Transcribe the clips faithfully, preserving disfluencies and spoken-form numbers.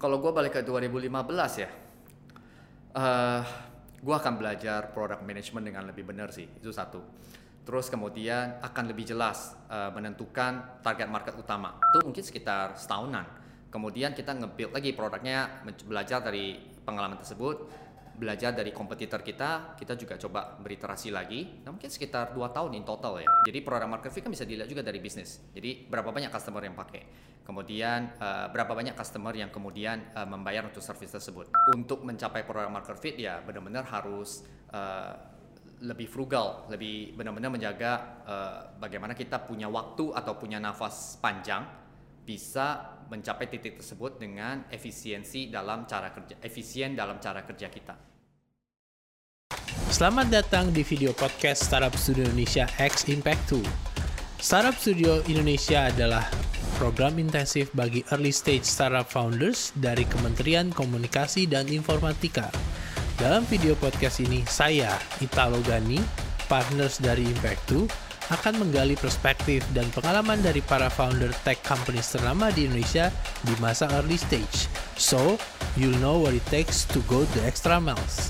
Kalau gue balik ke dua ribu lima belas ya, uh, gue akan belajar product management dengan lebih benar sih, itu satu. Terus kemudian akan lebih jelas uh, menentukan target market utama. Itu mungkin sekitar setahunan. Kemudian kita nge-build lagi produknya, belajar dari pengalaman tersebut, belajar dari kompetitor kita, kita juga coba beriterasi lagi. Nah, mungkin sekitar dua tahun in total ya. Jadi product market fit kan bisa dilihat juga dari bisnis. Jadi berapa banyak customer yang pakai. Kemudian uh, berapa banyak customer yang kemudian uh, membayar untuk service tersebut. Untuk mencapai product market fit ya benar-benar harus uh, lebih frugal, lebih benar-benar menjaga uh, bagaimana kita punya waktu atau punya nafas panjang bisa mencapai titik tersebut dengan efisiensi dalam cara kerja, efisien dalam cara kerja kita. Selamat datang di video podcast Startup Studio Indonesia X Impact dua. Startup Studio Indonesia adalah program intensif bagi early stage startup founders dari Kementerian Komunikasi dan Informatika. Dalam video podcast ini, saya, Italo Gani, partners dari Impact dua, akan menggali perspektif dan pengalaman dari para founder tech companies ternama di Indonesia di masa early stage. So, you'll know what it takes to go the extra miles.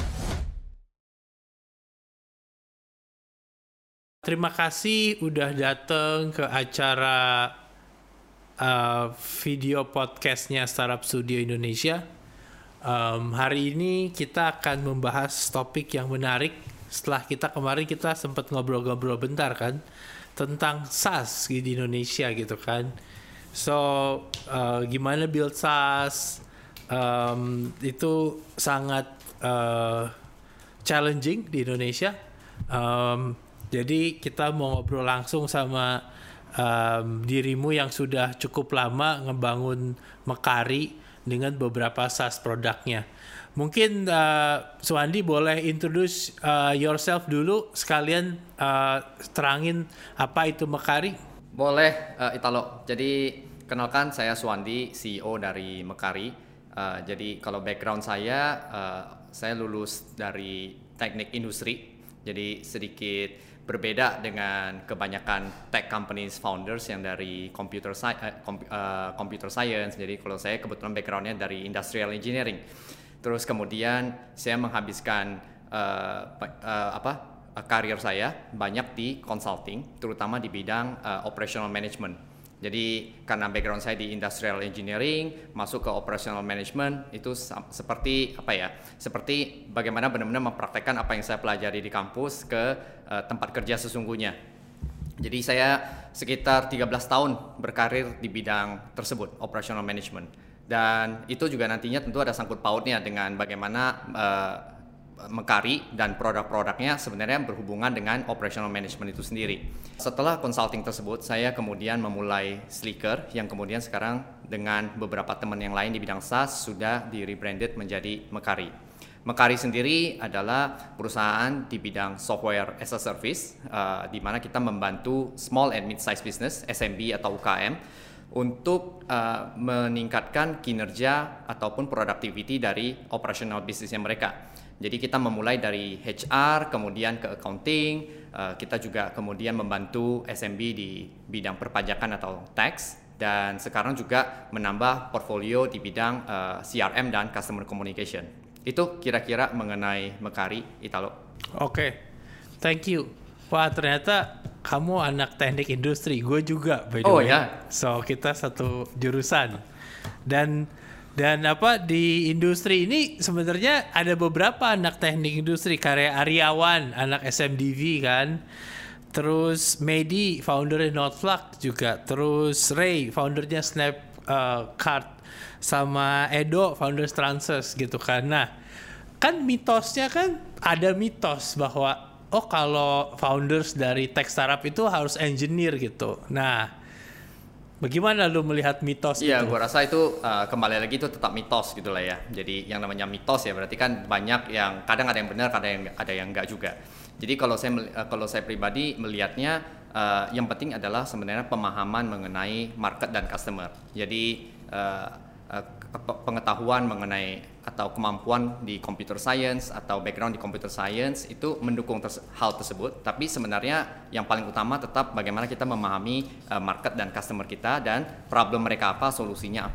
Terima kasih udah datang ke acara uh, video podcastnya Startup Studio Indonesia. Um, hari ini kita akan membahas topik yang menarik. Setelah kita kemarin kita sempat ngobrol-ngobrol bentar kan tentang SaaS di Indonesia gitu kan. So uh, gimana build SaaS um, itu sangat uh, challenging di Indonesia. Um, jadi kita mau ngobrol langsung sama um, dirimu yang sudah cukup lama ngebangun Mekari dengan beberapa SaaS produknya. Mungkin uh, Suwandi boleh introduce uh, yourself dulu, sekalian uh, terangin apa itu Mekari. Boleh, uh, Italo. Jadi kenalkan, saya Suwandi, C E O dari Mekari. Uh, jadi kalau background saya, uh, saya lulus dari teknik industri. Jadi sedikit berbeda dengan kebanyakan tech companies founders yang dari computer, sci- uh, com- uh, computer science. Jadi kalau saya kebetulan backgroundnya dari industrial engineering. Terus kemudian saya menghabiskan uh, uh, apa uh, karir saya banyak di consulting, terutama di bidang uh, operational management. Jadi karena background saya di industrial engineering, masuk ke operational management itu seperti apa ya? Seperti bagaimana benar-benar mempraktekkan apa yang saya pelajari di kampus ke uh, tempat kerja sesungguhnya. Jadi saya sekitar tiga belas tahun berkarir di bidang tersebut, operational management. Dan itu juga nantinya tentu ada sangkut pautnya dengan bagaimana uh, Mekari dan produk-produknya sebenarnya berhubungan dengan operational management itu sendiri. Setelah consulting tersebut, saya kemudian memulai Slicker yang kemudian sekarang dengan beberapa teman yang lain di bidang SaaS sudah di-rebranded menjadi Mekari. Mekari sendiri adalah perusahaan di bidang software as a service, uh, di mana kita membantu small and mid-sized business, S M B atau U K M, untuk uh, meningkatkan kinerja ataupun productivity dari operational bisnisnya mereka. Jadi kita memulai dari H R, kemudian ke accounting, uh, kita juga kemudian membantu S M B di bidang perpajakan atau tax, dan sekarang juga menambah portfolio di bidang uh, C R M dan customer communication. Itu kira-kira mengenai Mekari, Italo. Oke, okay. Thank you. Wah, ternyata kamu anak teknik industri, gue juga by the oh, way. Ya. So kita satu jurusan. Dan dan apa di industri ini sebenarnya ada beberapa anak teknik industri, kayak Aryawan, anak S M D V kan. Terus Medi, foundernya Notflug juga. Terus Ray, foundernya Snapcard. Uh, sama Edo, founder Transers gitu kan. Nah, kan mitosnya kan ada mitos bahwa oh kalau founders dari tech startup itu harus engineer gitu. Nah, bagaimana lu melihat mitos iya, itu? Iya, gua rasa itu uh, kembali lagi itu tetap mitos gitu lah ya. Jadi yang namanya mitos ya berarti kan banyak yang kadang ada yang benar, kadang yang ada yang enggak juga. Jadi kalau saya uh, kalau saya pribadi melihatnya uh, yang penting adalah sebenarnya pemahaman mengenai market dan customer. Jadi uh, pengetahuan mengenai atau kemampuan di computer science atau background di computer science itu mendukung terse- hal tersebut, tapi sebenarnya yang paling utama tetap bagaimana kita memahami uh, market dan customer kita dan problem mereka apa, solusinya apa.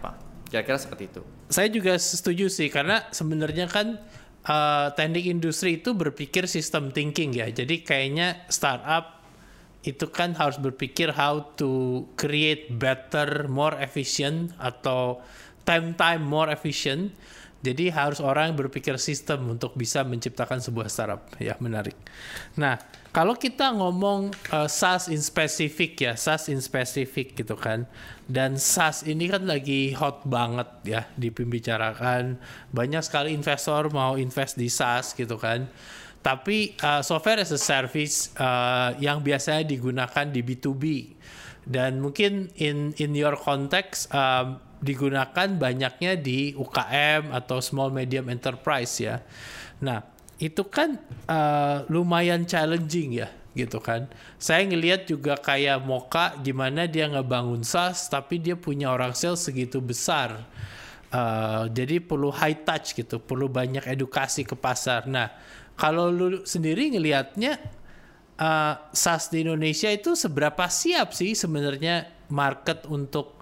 Kira-kira seperti itu. Saya juga setuju sih, karena sebenarnya kan uh, teknik industri itu berpikir system thinking ya. Jadi kayaknya startup itu kan harus berpikir how to create better, more efficient, atau time-time more efficient. Jadi harus orang berpikir sistem untuk bisa menciptakan sebuah startup. Ya, menarik. Nah, kalau kita ngomong uh, SaaS in specific ya, SaaS in specific gitu kan. Dan SaaS ini kan lagi hot banget ya dibicarakan. Banyak sekali investor mau invest di SaaS gitu kan. Tapi uh, software as a service uh, yang biasanya digunakan di B to B. Dan mungkin in in your context um, digunakan banyaknya di U K M atau small medium enterprise ya. Nah, itu kan uh, lumayan challenging ya gitu kan. Saya ngelihat juga kayak Moka gimana dia ngebangun SaaS tapi dia punya orang sales segitu besar. Uh, jadi perlu high touch gitu, perlu banyak edukasi ke pasar. Nah, kalau lu sendiri ngelihatnya uh, SaaS di Indonesia itu seberapa siap sih sebenarnya market untuk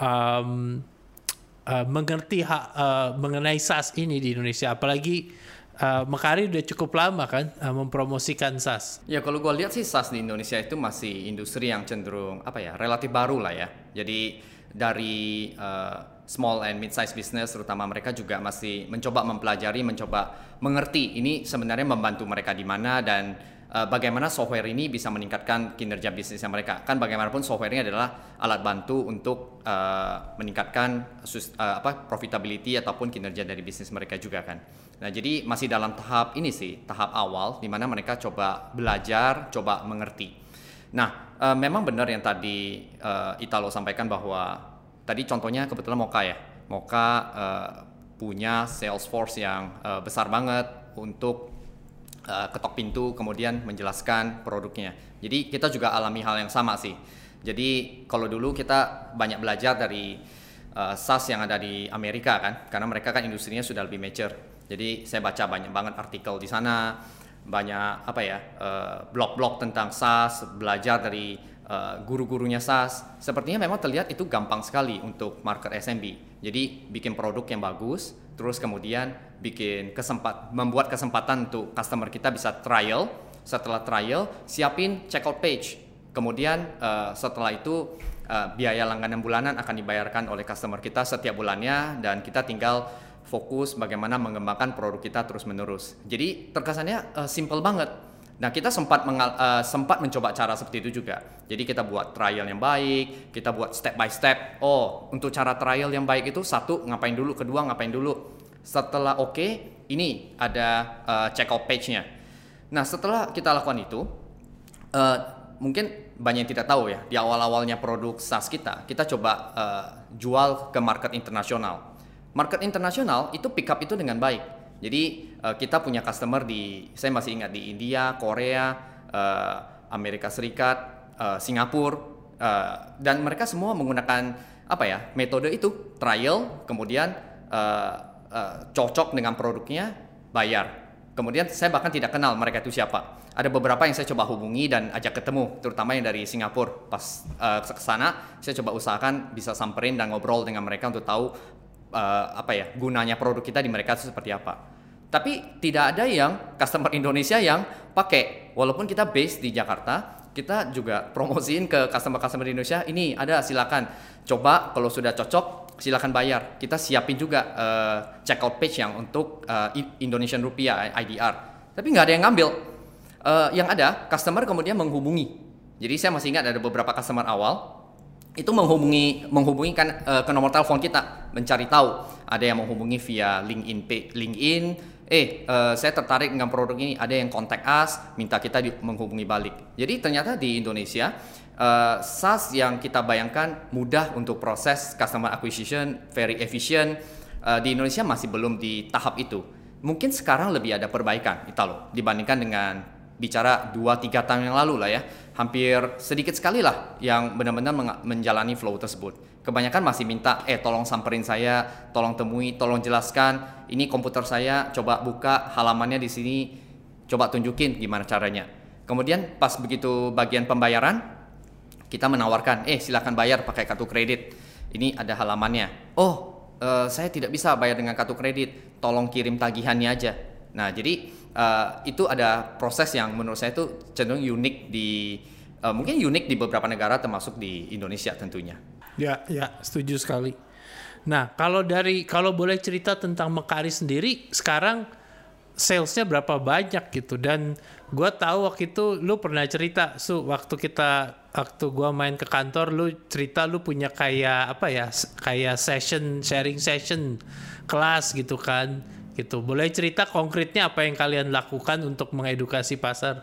um, uh, mengerti ha, uh, mengenai SaaS ini di Indonesia, apalagi uh, Mekari udah cukup lama kan uh, mempromosikan SaaS. Ya kalau gue lihat sih SaaS di Indonesia itu masih industri yang cenderung apa ya relatif baru lah ya. Jadi dari uh, small and mid-size business terutama mereka juga masih mencoba mempelajari, mencoba mengerti ini sebenarnya membantu mereka di mana dan uh, bagaimana software ini bisa meningkatkan kinerja bisnisnya mereka. Kan bagaimanapun software ini adalah alat bantu untuk uh, meningkatkan sus, uh, apa profitability ataupun kinerja dari bisnis mereka juga kan. Nah, jadi masih dalam tahap ini sih, tahap awal di mana mereka coba belajar, coba mengerti. Nah, uh, memang benar yang tadi uh, Italo sampaikan bahwa tadi contohnya kebetulan Moka ya. Moka uh, punya sales force yang uh, besar banget untuk uh, ketok pintu kemudian menjelaskan produknya. Jadi kita juga alami hal yang sama sih. Jadi kalau dulu kita banyak belajar dari uh, SaaS yang ada di Amerika kan, karena mereka kan industrinya sudah lebih mature. Jadi saya baca banyak banget artikel di sana, banyak apa ya uh, blog-blog tentang SaaS, belajar dari Uh, guru-gurunya SaaS. Sepertinya memang terlihat itu gampang sekali untuk market S M B. Jadi bikin produk yang bagus, terus kemudian bikin kesempat, membuat kesempatan untuk customer kita bisa trial. Setelah trial, siapin checkout page. Kemudian uh, setelah itu uh, biaya langganan bulanan akan dibayarkan oleh customer kita setiap bulannya dan kita tinggal fokus bagaimana mengembangkan produk kita terus-menerus. Jadi terkesannya uh, simple banget. Nah, kita sempat mengal, uh, sempat mencoba cara seperti itu juga. Jadi kita buat trial yang baik, kita buat step by step. Oh, untuk cara trial yang baik itu satu ngapain dulu, kedua ngapain dulu. Setelah oke, okay, ini ada uh, checkout page-nya. Nah, setelah kita lakukan itu, uh, mungkin banyak yang tidak tahu ya, di awal-awalnya produk SaaS kita, kita coba uh, jual ke market internasional. Market internasional itu pick up itu dengan baik. Jadi uh, kita punya customer di, saya masih ingat di India, Korea, uh, Amerika Serikat, uh, Singapura, uh, dan mereka semua menggunakan apa ya metode itu trial, kemudian uh, uh, cocok dengan produknya, bayar. Kemudian saya bahkan tidak kenal mereka itu siapa. Ada beberapa yang saya coba hubungi dan ajak ketemu, terutama yang dari Singapura. Pas uh, ke sana, saya coba usahakan bisa samperin dan ngobrol dengan mereka untuk tahu uh, apa ya gunanya produk kita di mereka itu seperti apa. Tapi tidak ada yang customer Indonesia yang pakai. Walaupun kita base di Jakarta, kita juga promosiin ke customer-customer di Indonesia, ini ada silakan coba, kalau sudah cocok silakan bayar. Kita siapin juga uh, checkout page yang untuk uh, Indonesian Rupiah I D R. Tapi nggak ada yang ngambil. Uh, yang ada customer kemudian menghubungi. Jadi saya masih ingat ada beberapa customer awal itu menghubungi menghubungi kan uh, ke nomor telepon kita, mencari tahu. Ada yang menghubungi via LinkedIn, LinkedIn. Eh, uh, saya tertarik dengan produk ini. Ada yang contact us, minta kita di, menghubungi balik. Jadi ternyata di Indonesia uh, SaaS yang kita bayangkan mudah untuk proses customer acquisition, very efficient. Uh, di Indonesia masih belum di tahap itu. Mungkin sekarang lebih ada perbaikan, Italo, dibandingkan dengan bicara dua tiga tahun yang lalu lah ya. Hampir sedikit sekali lah yang benar-benar menjalani flow tersebut. Kebanyakan masih minta, eh tolong samperin saya, tolong temui, tolong jelaskan. Ini komputer saya, coba buka halamannya di sini, coba tunjukin gimana caranya. Kemudian pas begitu bagian pembayaran, kita menawarkan, eh silakan bayar pakai kartu kredit. Ini ada halamannya. Oh, uh, saya tidak bisa bayar dengan kartu kredit, tolong kirim tagihannya aja. Nah, jadi uh, itu ada proses yang menurut saya itu cenderung unik di uh, mungkin unik di beberapa negara termasuk di Indonesia tentunya. Ya, ya, setuju sekali. Nah, kalau dari kalau boleh cerita tentang Mekari sendiri, sekarang salesnya berapa banyak gitu? Dan gue tahu waktu itu lu pernah cerita, Su, waktu kita waktu gue main ke kantor, lu cerita lu punya kayak apa ya, kayak session sharing session kelas gitu kan, gitu. Boleh cerita konkretnya apa yang kalian lakukan untuk mengedukasi pasar?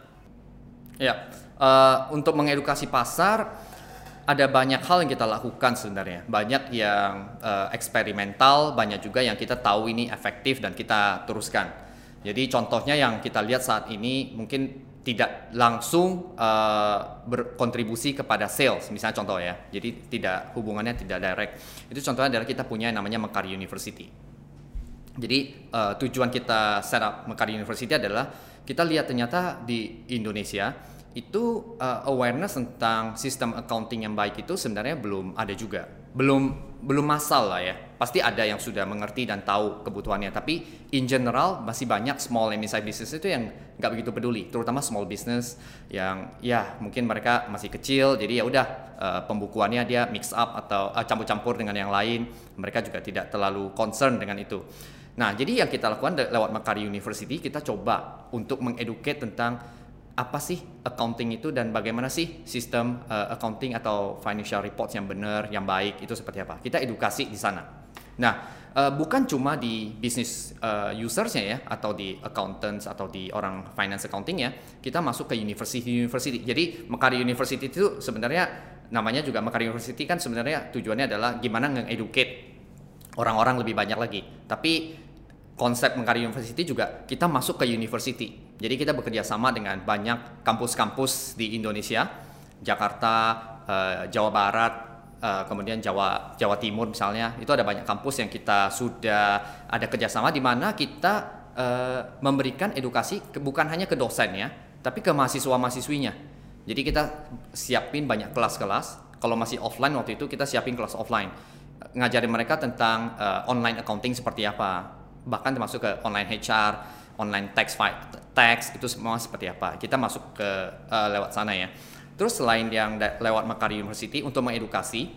Ya, uh, untuk mengedukasi pasar ada banyak hal yang kita lakukan sebenarnya. Banyak yang uh, eksperimental, banyak juga yang kita tahu ini efektif dan kita teruskan. Jadi contohnya yang kita lihat saat ini mungkin tidak langsung uh, berkontribusi kepada sales, misalnya contoh ya. Jadi tidak hubungannya tidak direct. Itu contohnya adalah kita punya yang namanya Mekari University. Jadi uh, tujuan kita set up Mekari University adalah kita lihat ternyata di Indonesia itu uh, awareness tentang sistem accounting yang baik itu sebenarnya belum ada juga, belum belum massal lah ya. Pasti ada yang sudah mengerti dan tahu kebutuhannya, tapi in general masih banyak small and medium business itu yang nggak begitu peduli, terutama small business yang ya mungkin mereka masih kecil, jadi ya udah uh, pembukuannya dia mix up atau uh, campur-campur dengan yang lain, mereka juga tidak terlalu concern dengan itu. Nah, jadi yang kita lakukan lewat Mekari University, kita coba untuk mengeducate tentang apa sih accounting itu dan bagaimana sih sistem uh, accounting atau financial reports yang benar, yang baik itu seperti apa. Kita edukasi di sana. Nah, uh, bukan cuma di business uh, usersnya ya, atau di accountants atau di orang finance accounting ya, kita masuk ke university-university. Jadi Mekari University itu sebenarnya namanya juga Mekari University kan sebenarnya tujuannya adalah gimana nge-educate orang-orang lebih banyak lagi. Tapi konsep Mekari University juga kita masuk ke university. Jadi kita bekerja sama dengan banyak kampus-kampus di Indonesia, Jakarta, uh, Jawa Barat, uh, kemudian Jawa Jawa Timur misalnya. Itu ada banyak kampus yang kita sudah ada kerjasama di mana kita uh, memberikan edukasi ke, bukan hanya ke dosennya, tapi ke mahasiswa-mahasiswinya. Jadi kita siapin banyak kelas-kelas. Kalau masih offline waktu itu kita siapin kelas offline, ngajarin mereka tentang uh, online accounting seperti apa. Bahkan termasuk ke online H R, online tax file, tax itu semua seperti apa. Kita masuk ke uh, lewat sana ya. Terus selain yang da- lewat Mekari University untuk mengedukasi,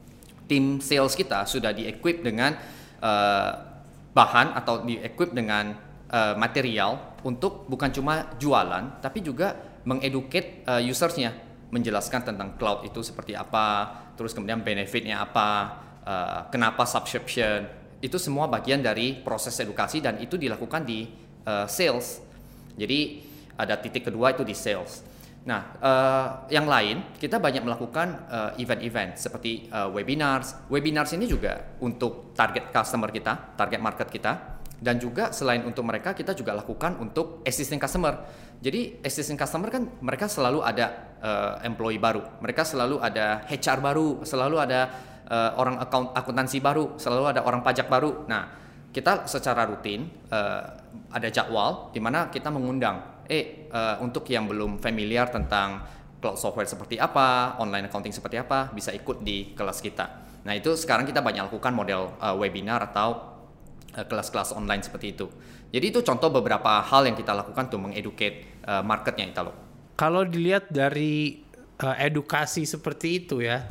tim sales kita sudah di-equip dengan uh, bahan atau di-equip dengan uh, material untuk bukan cuma jualan, tapi juga mengeducate uh, usersnya, menjelaskan tentang cloud itu seperti apa, terus kemudian benefitnya apa, uh, kenapa subscription. Itu semua bagian dari proses edukasi dan itu dilakukan di uh, sales. Jadi ada titik kedua itu di sales. Nah, uh, yang lain kita banyak melakukan uh, event-event seperti uh, webinars. Webinars ini juga untuk target customer kita, target market kita, dan juga selain untuk mereka kita juga lakukan untuk existing customer. Jadi existing customer kan mereka selalu ada uh, employee baru, mereka selalu ada H R baru, selalu ada Uh, orang account, akuntansi baru, selalu ada orang pajak baru. Nah, kita secara rutin uh, ada jadwal di mana kita mengundang eh uh, untuk yang belum familiar tentang cloud software seperti apa, online accounting seperti apa, bisa ikut di kelas kita. Nah, itu sekarang kita banyak lakukan model uh, webinar atau uh, kelas-kelas online seperti itu. Jadi itu contoh beberapa hal yang kita lakukan untuk mengeducate uh, marketnya, Italo. Kalau dilihat dari uh, edukasi seperti itu ya,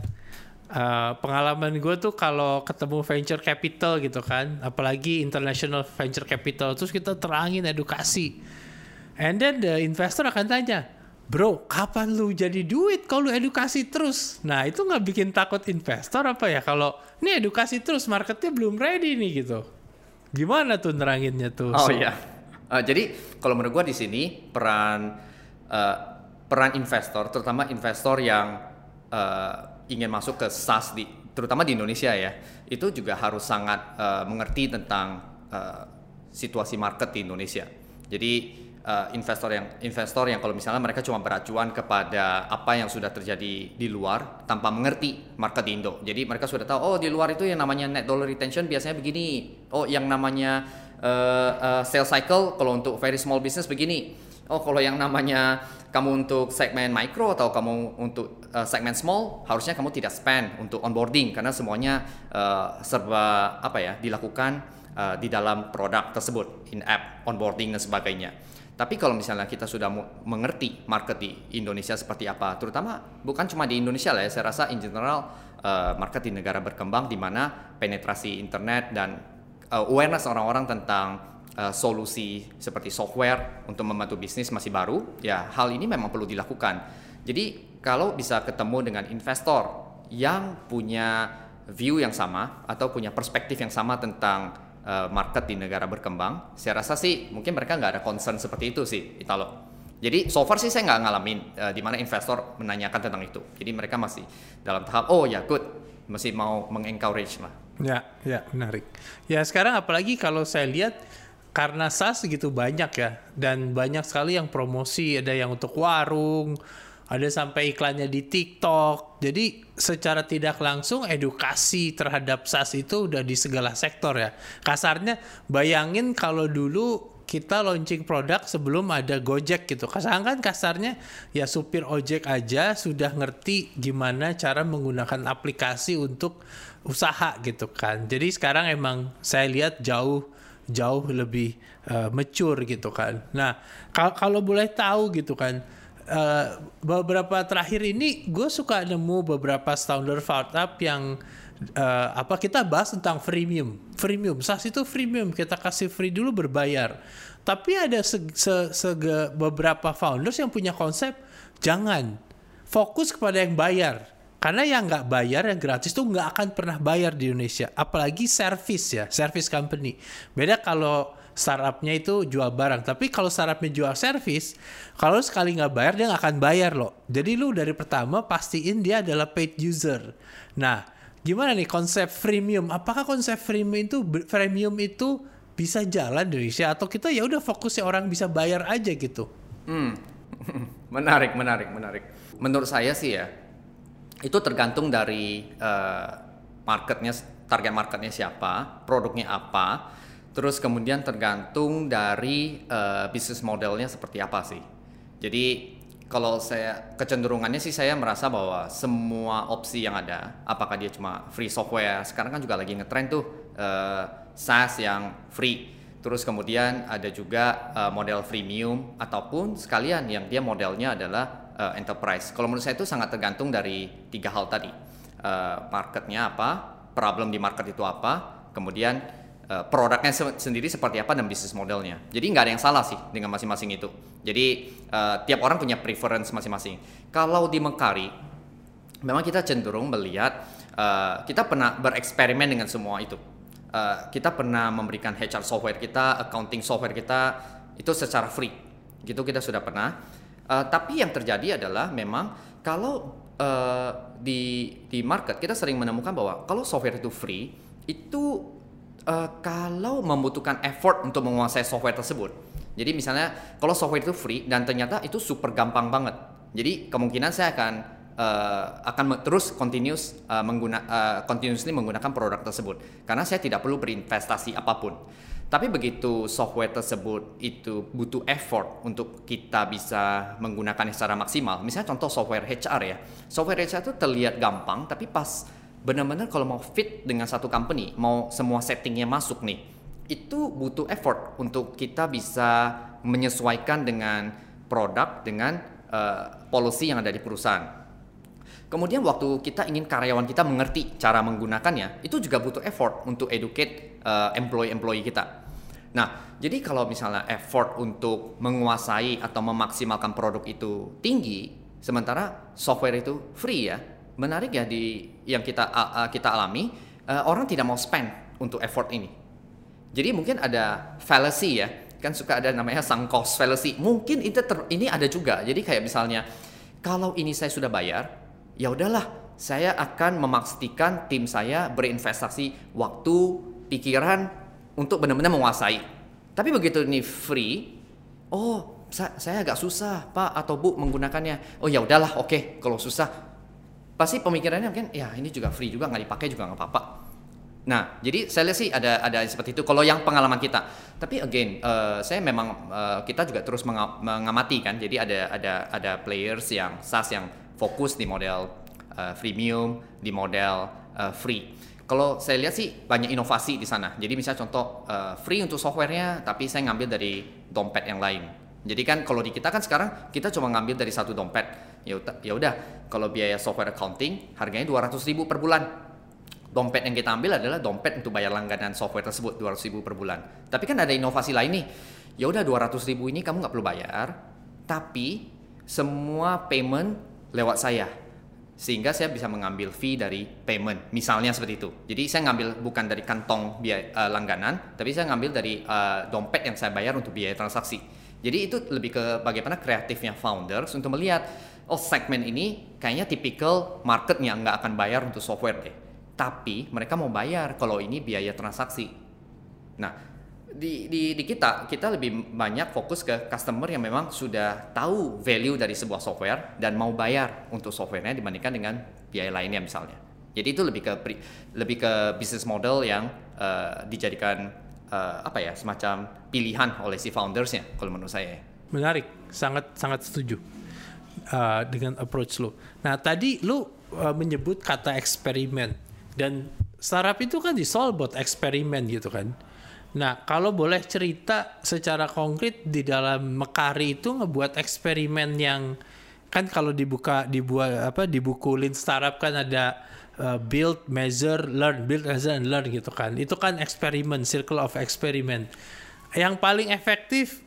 Uh, pengalaman gue tuh kalau ketemu venture capital gitu kan, apalagi international venture capital, terus kita terangin edukasi, and then the investor akan tanya, bro, kapan lu jadi duit kalau lu edukasi terus? Nah, itu nggak bikin takut investor apa ya kalau ini edukasi terus marketnya belum ready nih gitu? Gimana tuh neranginnya tuh? Oh so, iya, uh, jadi kalau menurut gue di sini peran uh, peran investor, terutama investor yang uh, ingin masuk ke SaaS di terutama di Indonesia ya, itu juga harus sangat uh, mengerti tentang uh, situasi market di Indonesia. Jadi uh, investor yang investor yang kalau misalnya mereka cuma beracuan kepada apa yang sudah terjadi di luar tanpa mengerti market di Indo. Jadi mereka sudah tahu, oh di luar itu yang namanya net dollar retention biasanya begini. Oh yang namanya uh, uh, sales cycle kalau untuk very small business begini. Oh, kalau yang namanya kamu untuk segmen micro atau kamu untuk uh, segmen small, harusnya kamu tidak spend untuk onboarding karena semuanya uh, serba apa ya dilakukan uh, di dalam produk tersebut, in-app onboarding dan sebagainya. Tapi kalau misalnya kita sudah mengerti market di Indonesia seperti apa, terutama bukan cuma di Indonesia lah ya, saya rasa in general uh, market di negara berkembang di mana penetrasi internet dan uh, awareness orang-orang tentang Uh, solusi seperti software untuk membantu bisnis masih baru, ya hal ini memang perlu dilakukan. Jadi kalau bisa ketemu dengan investor yang punya view yang sama atau punya perspektif yang sama tentang uh, market di negara berkembang, saya rasa sih mungkin mereka nggak ada concern seperti itu sih, Italo. Jadi so far sih saya nggak ngalamin uh, di mana investor menanyakan tentang itu. Jadi mereka masih dalam tahap oh ya good, masih mau mengencourage lah. Ya, ya menarik. Ya sekarang apalagi kalau saya lihat karena SaaS segitu banyak ya, dan banyak sekali yang promosi, ada yang untuk warung, ada sampai iklannya di TikTok. Jadi secara tidak langsung edukasi terhadap SaaS itu udah di segala sektor ya. Kasarnya bayangin kalau dulu kita launching produk sebelum ada Gojek gitu. Kasarnya kan kasarnya ya supir ojek aja sudah ngerti gimana cara menggunakan aplikasi untuk usaha gitu kan. Jadi sekarang emang saya lihat jauh jauh lebih uh, mature gitu kan. Nah, kal- kalau boleh tahu gitu kan, uh, beberapa terakhir ini gue suka nemu beberapa founder startup yang uh, apa kita bahas tentang freemium. Freemium, SaaS itu freemium, kita kasih free dulu berbayar. Tapi ada se- se- se- beberapa founders yang punya konsep jangan fokus kepada yang bayar. Karena yang nggak bayar, yang gratis tuh nggak akan pernah bayar di Indonesia. Apalagi service ya, service company. Beda kalau startupnya itu jual barang. Tapi kalau startupnya jual service, kalau sekali nggak bayar, dia nggak akan bayar loh. Jadi lu dari pertama pastiin dia adalah paid user. Nah, gimana nih konsep freemium? Apakah konsep freemium itu, freemium itu bisa jalan di Indonesia? Atau kita ya udah fokusnya orang bisa bayar aja gitu? Hmm, menarik, menarik, menarik. Menurut saya sih ya, itu tergantung dari uh, marketnya, target marketnya siapa, produknya apa, terus kemudian tergantung dari uh, bisnis modelnya seperti apa sih. Jadi kalau saya kecenderungannya sih saya merasa bahwa semua opsi yang ada, apakah dia cuma free software, sekarang kan juga lagi ngetrend tuh uh, SaaS yang free. Terus kemudian ada juga uh, model freemium ataupun sekalian yang dia modelnya adalah Uh, enterprise. Kalau menurut saya itu sangat tergantung dari tiga hal tadi. Uh, marketnya apa, problem di market itu apa, kemudian uh, produknya se- sendiri seperti apa dan bisnis modelnya. Jadi nggak ada yang salah sih dengan masing-masing itu. Jadi uh, tiap orang punya preference masing-masing. Kalau di Mekari, memang kita cenderung melihat uh, kita pernah bereksperimen dengan semua itu. Uh, kita pernah memberikan H R software kita, accounting software kita itu secara free. Gitu kita sudah pernah. Uh, tapi yang terjadi adalah memang kalau uh, di di market kita sering menemukan bahwa kalau software itu free itu uh, kalau membutuhkan effort untuk menguasai software tersebut. Jadi misalnya kalau software itu free dan ternyata itu super gampang banget. Jadi kemungkinan saya akan uh, akan terus continuous uh, mengguna uh, continuously menggunakan produk tersebut karena saya tidak perlu berinvestasi apapun. Tapi begitu software tersebut itu butuh effort untuk kita bisa menggunakannya secara maksimal. Misalnya contoh software H R ya. Software H R itu terlihat gampang, tapi pas benar-benar kalau mau fit dengan satu company, mau semua settingnya masuk nih, itu butuh effort untuk kita bisa menyesuaikan dengan produk, dengan uh, policy yang ada di perusahaan. Kemudian waktu kita ingin karyawan kita mengerti cara menggunakannya, itu juga butuh effort untuk educate uh, employee-employee kita. Nah, jadi kalau misalnya effort untuk menguasai atau memaksimalkan produk itu tinggi, sementara software itu free ya, menarik ya di yang kita uh, kita alami, uh, orang tidak mau spend untuk effort ini. Jadi mungkin ada fallacy ya, kan suka ada namanya sunk cost fallacy. Mungkin itu ter, ini ada juga. Jadi kayak misalnya, kalau ini saya sudah bayar, ya udahlah, saya akan memastikan tim saya berinvestasi waktu, pikiran untuk benar-benar menguasai. Tapi begitu ini free, oh sa- saya agak susah Pak atau Bu menggunakannya. Oh ya udahlah, oke, okay, kalau susah, pasti pemikirannya mungkin ya ini juga free juga, nggak dipakai juga nggak apa-apa. Nah, jadi saya lihat sih ada ada seperti itu. Kalau yang pengalaman kita, tapi again, uh, saya memang uh, kita juga terus menga- mengamati kan. Jadi ada ada ada players yang SaaS yang fokus di model uh, freemium, di model uh, free. Kalau saya lihat sih banyak inovasi di sana. Jadi misalnya contoh uh, free untuk softwarenya, tapi saya ngambil dari dompet yang lain. Jadi kan kalau di kita kan sekarang kita cuma ngambil dari satu dompet. Ya ya udah, kalau biaya software accounting harganya dua ratus ribu per bulan. Dompet yang kita ambil adalah dompet untuk bayar langganan software tersebut dua ratus ribu per bulan. Tapi kan ada inovasi lain nih. Ya udah dua ratus ribu ini kamu nggak perlu bayar, tapi semua payment lewat saya. Sehingga saya bisa mengambil fee dari payment, misalnya seperti itu. Jadi saya ngambil bukan dari kantong biaya uh, langganan, tapi saya ngambil dari uh, dompet yang saya bayar untuk biaya transaksi. Jadi itu lebih ke bagaimana kreatifnya founders untuk melihat, oh segmen ini kayaknya tipikal marketnya nggak akan bayar untuk software deh. Tapi mereka mau bayar kalau ini biaya transaksi. Nah, di, di, di kita, kita lebih banyak fokus ke customer yang memang sudah tahu value dari sebuah software dan mau bayar untuk softwarenya dibandingkan dengan biaya lainnya misalnya. Jadi itu lebih ke lebih ke business model yang uh, dijadikan uh, apa ya, semacam pilihan oleh si foundersnya kalau menurut saya. Menarik, sangat sangat setuju uh, dengan approach lo. Nah tadi lo uh, menyebut kata eksperimen. Dan startup itu kan disolve buat eksperimen gitu kan. Nah, kalau boleh cerita secara konkret di dalam Mekari itu ngebuat eksperimen yang kan kalau dibuka dibuat apa di buku Lean Startup kan ada uh, build, measure, learn, build, measure, and learn gitu kan. Itu kan eksperimen, circle of experiment. Yang paling efektif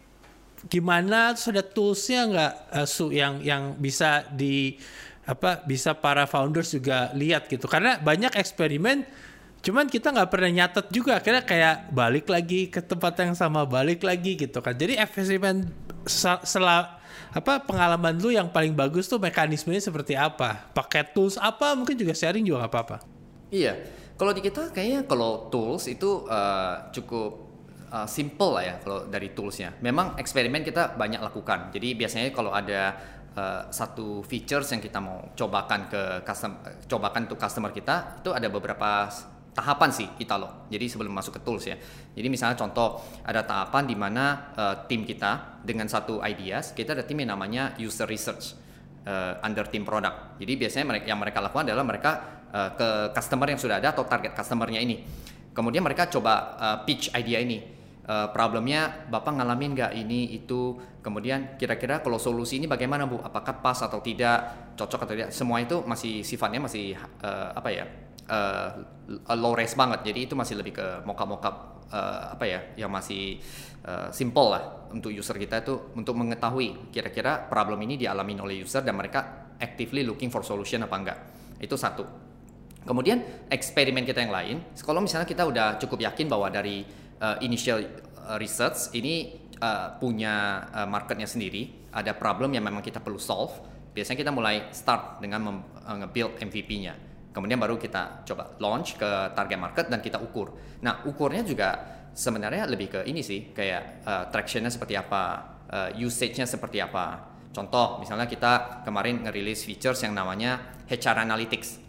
gimana? Terus ada toolsnya nggak uh, su yang yang bisa di apa bisa para founders juga lihat gitu, karena banyak eksperimen cuman kita nggak pernah nyatet juga, akhirnya kayak balik lagi ke tempat yang sama, balik lagi gitu kan. Jadi eksperimen setelah apa pengalaman lu yang paling bagus tuh mekanismenya seperti apa, pakai tools apa, mungkin juga sharing juga nggak apa-apa. Iya, kalau di kita kayaknya kalau tools itu uh, cukup uh, simple lah ya. Kalau dari toolsnya memang eksperimen kita banyak lakukan. Jadi biasanya kalau ada Uh, satu features yang kita mau cobakan ke custom, cobakan untuk customer kita, itu ada beberapa tahapan sih kita loh. Jadi sebelum masuk ke tools ya. Jadi misalnya contoh ada tahapan di mana uh, tim kita dengan satu ideas, kita ada tim yang namanya user research uh, under tim product. Jadi biasanya mereka, yang mereka lakukan adalah mereka uh, ke customer yang sudah ada atau target customernya ini. Kemudian mereka coba uh, pitch idea ini. Uh, problemnya Bapak ngalamin nggak ini itu, kemudian kira-kira kalau solusi ini bagaimana Bu, apakah pas atau tidak, cocok atau tidak, semua itu masih sifatnya masih uh, apa ya uh, low risk banget, jadi itu masih lebih ke mockup-mockup uh, apa ya yang masih uh, simple lah untuk user kita itu untuk mengetahui kira-kira problem ini dialami oleh user dan mereka actively looking for solution apa enggak. Itu satu. Kemudian eksperimen kita yang lain, kalau misalnya kita udah cukup yakin bahwa dari Uh, initial uh, research ini uh, punya uh, marketnya sendiri, ada problem yang memang kita perlu solve. Biasanya kita mulai start dengan mem- uh, nge-build M V P-nya. Kemudian baru kita coba launch ke target market dan kita ukur. Nah, ukurnya juga sebenarnya lebih ke ini sih, kayak uh, traction-nya seperti apa, uh, usage-nya seperti apa. Contoh, misalnya kita kemarin ngerilis features yang namanya H R Analytics.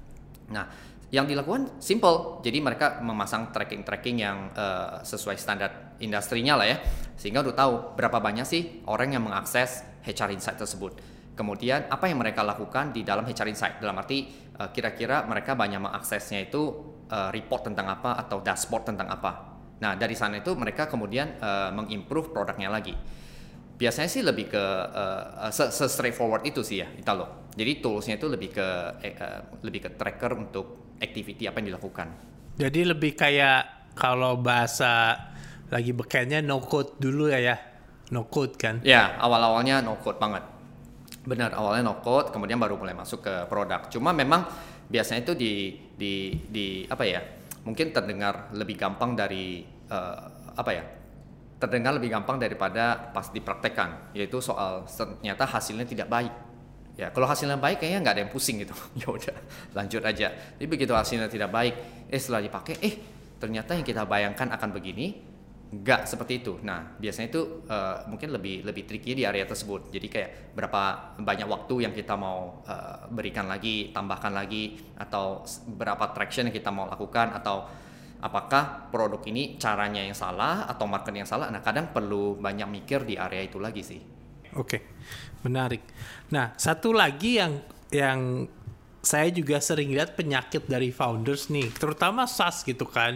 Nah, yang dilakukan simple, jadi mereka memasang tracking-tracking yang uh, sesuai standar industrinya lah ya, sehingga udah tahu berapa banyak sih orang yang mengakses H R Insight tersebut. Kemudian apa yang mereka lakukan di dalam H R Insight, dalam arti uh, kira-kira mereka banyak mengaksesnya itu uh, report tentang apa atau dashboard tentang apa. Nah dari sana itu mereka kemudian uh, mengimprove produknya lagi. Biasanya sih lebih ke uh, se-straightforward itu sih ya Italo. Jadi toolsnya itu lebih ke uh, lebih ke tracker untuk activity apa yang dilakukan. Jadi lebih kayak kalau bahasa lagi bekennya no code dulu ya ya, no code kan? Ya awal-awalnya no code banget. Benar, awalnya no code, kemudian baru mulai masuk ke produk. Cuma memang biasanya itu di di di apa ya? Mungkin terdengar lebih gampang dari uh, apa ya? Terdengar lebih gampang daripada pas dipraktekkan, yaitu soal ternyata hasilnya tidak baik. Ya, kalau hasilnya baik kayaknya nggak ada yang pusing gitu. Ya udah, lanjut aja. Tapi begitu hasilnya tidak baik, eh setelah dipakai, eh ternyata yang kita bayangkan akan begini, Nggak seperti itu. Nah, biasanya itu uh, mungkin lebih lebih tricky di area tersebut. Jadi kayak berapa banyak waktu yang kita mau uh, berikan lagi, tambahkan lagi, atau berapa traction yang kita mau lakukan, atau apakah produk ini caranya yang salah atau market yang salah. Nah, kadang perlu banyak mikir di area itu lagi sih. Oke, menarik. Nah, satu lagi yang yang saya juga sering lihat penyakit dari founders nih, terutama SaaS gitu kan.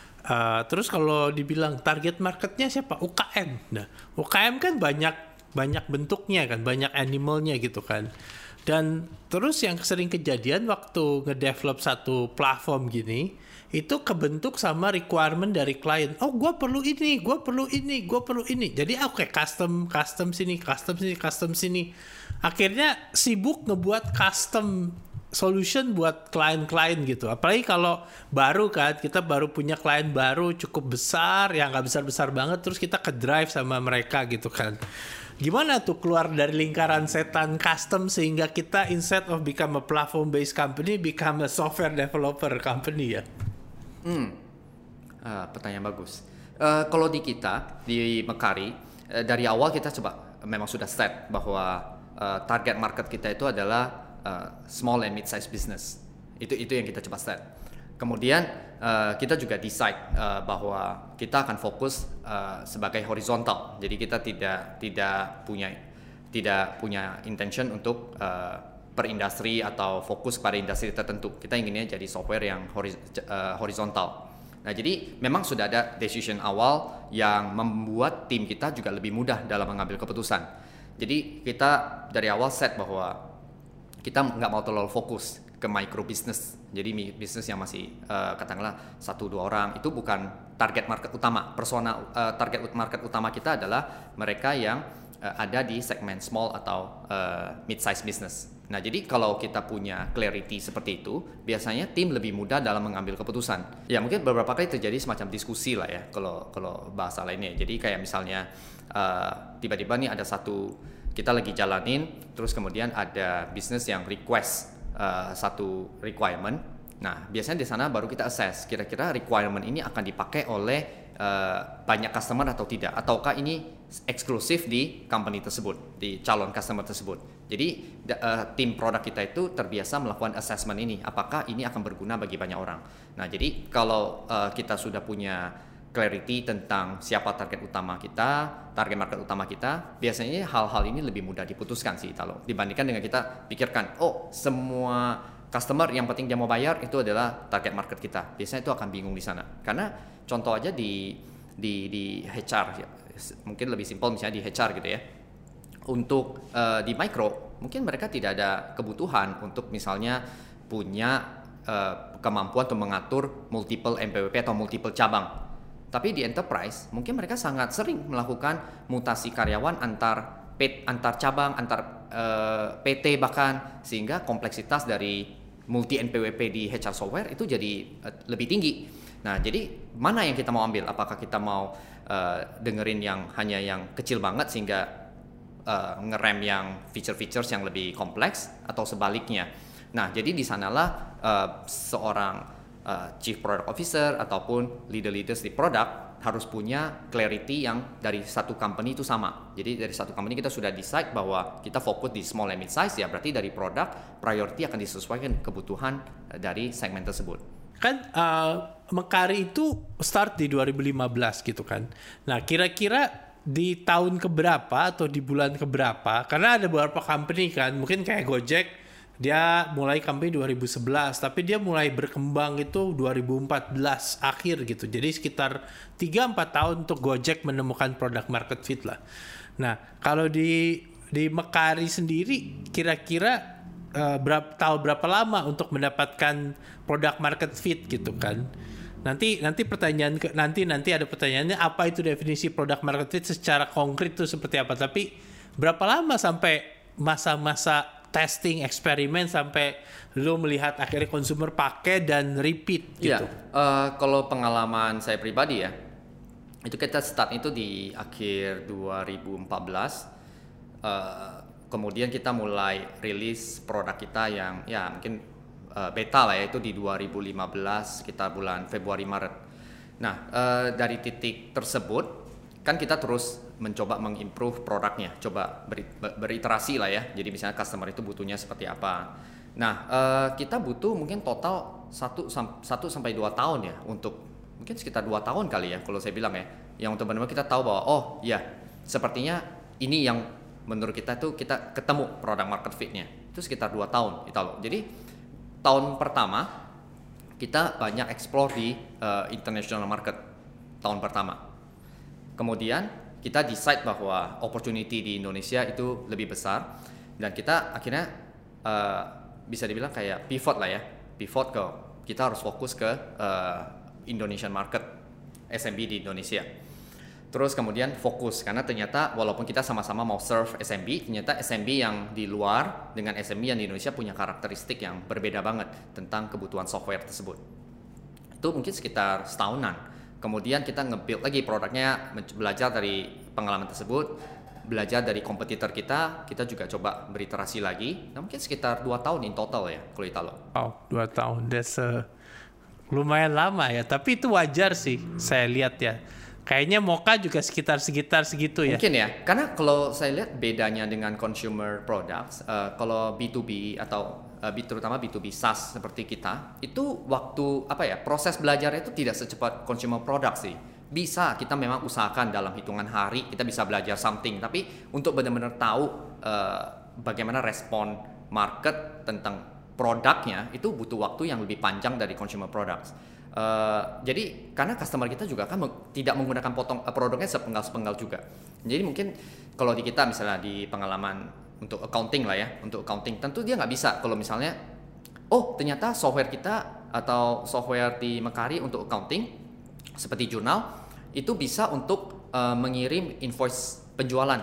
Uh, terus kalau dibilang target marketnya siapa? U K M. Nah, U K M kan banyak banyak bentuknya kan, banyak animalnya gitu kan. Dan terus yang sering kejadian waktu ngedevelop satu platform gini, itu kebentuk sama requirement dari klien. Oh, gue perlu ini, gue perlu ini, gue perlu ini. Jadi oke, okay, custom, custom sini, custom sini, custom sini. Akhirnya sibuk ngebuat custom solution buat klien-klien gitu. Apalagi kalau baru kan, kita baru punya klien baru cukup besar, yang nggak besar-besar banget, terus kita ke drive sama mereka gitu kan. Gimana tuh keluar dari lingkaran setan custom sehingga kita instead of become a platform-based company, become a software developer company ya? Hmm, uh, pertanyaan bagus. Uh, kalau di kita, di Mekari, uh, dari awal kita coba memang sudah set bahwa uh, target market kita itu adalah Uh, small and mid-size business. Itu itu yang kita coba set. Kemudian uh, kita juga decide uh, bahwa kita akan fokus uh, sebagai horizontal. Jadi kita tidak tidak punya tidak punya intention untuk uh, per industri atau fokus pada industri tertentu. Kita inginnya jadi software yang horiz- uh, horizontal. Nah, jadi memang sudah ada decision awal yang membuat tim kita juga lebih mudah dalam mengambil keputusan. Jadi kita dari awal set bahwa kita nggak mau terlalu fokus ke micro business. Jadi bisnis yang masih uh, katakanlah satu dua orang itu bukan target market utama. Persona uh, target market utama kita adalah mereka yang uh, ada di segmen small atau uh, mid-size business. Nah, jadi kalau kita punya clarity seperti itu, biasanya tim lebih mudah dalam mengambil keputusan. Ya mungkin beberapa kali terjadi semacam diskusi lah ya kalau kalau bahasa lainnya. Jadi kayak misalnya uh, tiba-tiba nih ada satu kita lagi jalanin, terus kemudian ada bisnis yang request uh, satu requirement. Nah, biasanya di sana baru kita assess kira-kira requirement ini akan dipakai oleh uh, banyak customer atau tidak, ataukah ini eksklusif di company tersebut, di calon customer tersebut. Jadi uh, tim produk kita itu terbiasa melakukan assessment ini, apakah ini akan berguna bagi banyak orang. Nah, jadi kalau uh, kita sudah punya clarity tentang siapa target utama kita, target market utama kita, biasanya hal-hal ini lebih mudah diputuskan sih kalau dibandingkan dengan kita pikirkan, oh semua customer yang penting dia mau bayar itu adalah target market kita. Biasanya itu akan bingung di sana. Karena contoh aja di di di H R, mungkin lebih simpel misalnya di H R gitu ya. Untuk uh, di micro, mungkin mereka tidak ada kebutuhan untuk misalnya punya uh, kemampuan untuk mengatur multiple M P W P atau multiple cabang. Tapi di enterprise mungkin mereka sangat sering melakukan mutasi karyawan antar antar cabang, antar uh, P T bahkan, sehingga kompleksitas dari multi N P W P di H R software itu jadi uh, lebih tinggi. Nah, jadi mana yang kita mau ambil? Apakah kita mau uh, dengerin yang hanya yang kecil banget sehingga uh, ngerem yang feature-features yang lebih kompleks, atau sebaliknya? Nah, jadi di sanalah uh, seorang Uh, Chief Product Officer ataupun leader-leaders di produk harus punya clarity yang dari satu company itu sama. Jadi dari satu company kita sudah decide bahwa kita fokus di small and mid size, ya berarti dari produk priority akan disesuaikan kebutuhan dari segmen tersebut. Kan uh, Mekari itu start di dua ribu lima belas gitu kan. Nah, kira-kira di tahun keberapa atau di bulan keberapa, karena ada beberapa company kan, mungkin kayak Gojek, dia mulai company dua ribu sebelas, tapi dia mulai berkembang itu dua ribu empat belas akhir gitu. Jadi sekitar tiga sampai empat tahun untuk Gojek menemukan product market fit lah. Nah, kalau di di Mekari sendiri kira-kira uh, berapa tahu berapa lama untuk mendapatkan product market fit gitu kan? Nanti nanti pertanyaan ke, nanti nanti ada pertanyaannya apa itu definisi product market fit secara konkret itu seperti apa? Tapi berapa lama sampai masa-masa testing, eksperimen sampai lo melihat akhirnya konsumer pakai dan repeat gitu? Ya, uh, kalau pengalaman saya pribadi ya, itu kita start itu di akhir dua ribu empat belas. Uh, kemudian kita mulai rilis produk kita yang ya mungkin uh, beta lah ya, itu di dua ribu lima belas, kita bulan Februari Maret. Nah, uh, dari titik tersebut kan kita terus mencoba mengimprove produknya, coba beri, beriterasi lah ya. Jadi misalnya customer itu butuhnya seperti apa. Nah, uh, kita butuh mungkin total satu sampai dua tahun ya untuk mungkin sekitar dua tahun kali ya kalau saya bilang ya. Yang untuk benar-benar kita tahu bahwa oh ya sepertinya ini yang menurut kita tuh kita ketemu produk market fit-nya. Itu sekitar dua tahun itu loh. Jadi tahun pertama kita banyak explore di uh, international market tahun pertama. Kemudian kita decide bahwa opportunity di Indonesia itu lebih besar dan kita akhirnya uh, bisa dibilang kayak pivot lah ya, pivot ke kita harus fokus ke uh, Indonesian market, S M B di Indonesia. Terus kemudian fokus karena ternyata walaupun kita sama-sama mau serve S M B, ternyata S M B yang di luar dengan S M B yang di Indonesia punya karakteristik yang berbeda banget tentang kebutuhan software tersebut. Itu mungkin sekitar setahunan. Kemudian kita nge-build lagi produknya, belajar dari pengalaman tersebut, belajar dari kompetitor kita, kita juga coba beriterasi lagi. Nah, mungkin sekitar dua tahun in total ya, kalau Italo. Oh, dua tahun, that's a, lumayan lama ya. Tapi itu wajar sih, saya lihat ya. Kayaknya Mocha juga sekitar-sekitar segitu ya. Mungkin ya, karena kalau saya lihat bedanya dengan consumer products, uh, kalau B to B atau uh, terutama B to B SaaS seperti kita, itu waktu apa ya proses belajar itu tidak secepat consumer product sih. Bisa kita memang usahakan dalam hitungan hari kita bisa belajar something, tapi untuk benar-benar tahu uh, bagaimana respon market tentang produknya itu butuh waktu yang lebih panjang dari consumer products. Uh, jadi karena customer kita juga kan me- tidak menggunakan potong uh, produknya sepenggal-sepenggal juga. Jadi mungkin kalau di kita misalnya di pengalaman untuk accounting lah ya, untuk accounting tentu dia nggak bisa kalau misalnya oh ternyata software kita atau software di Mekari untuk accounting seperti jurnal itu bisa untuk uh, mengirim invoice penjualan,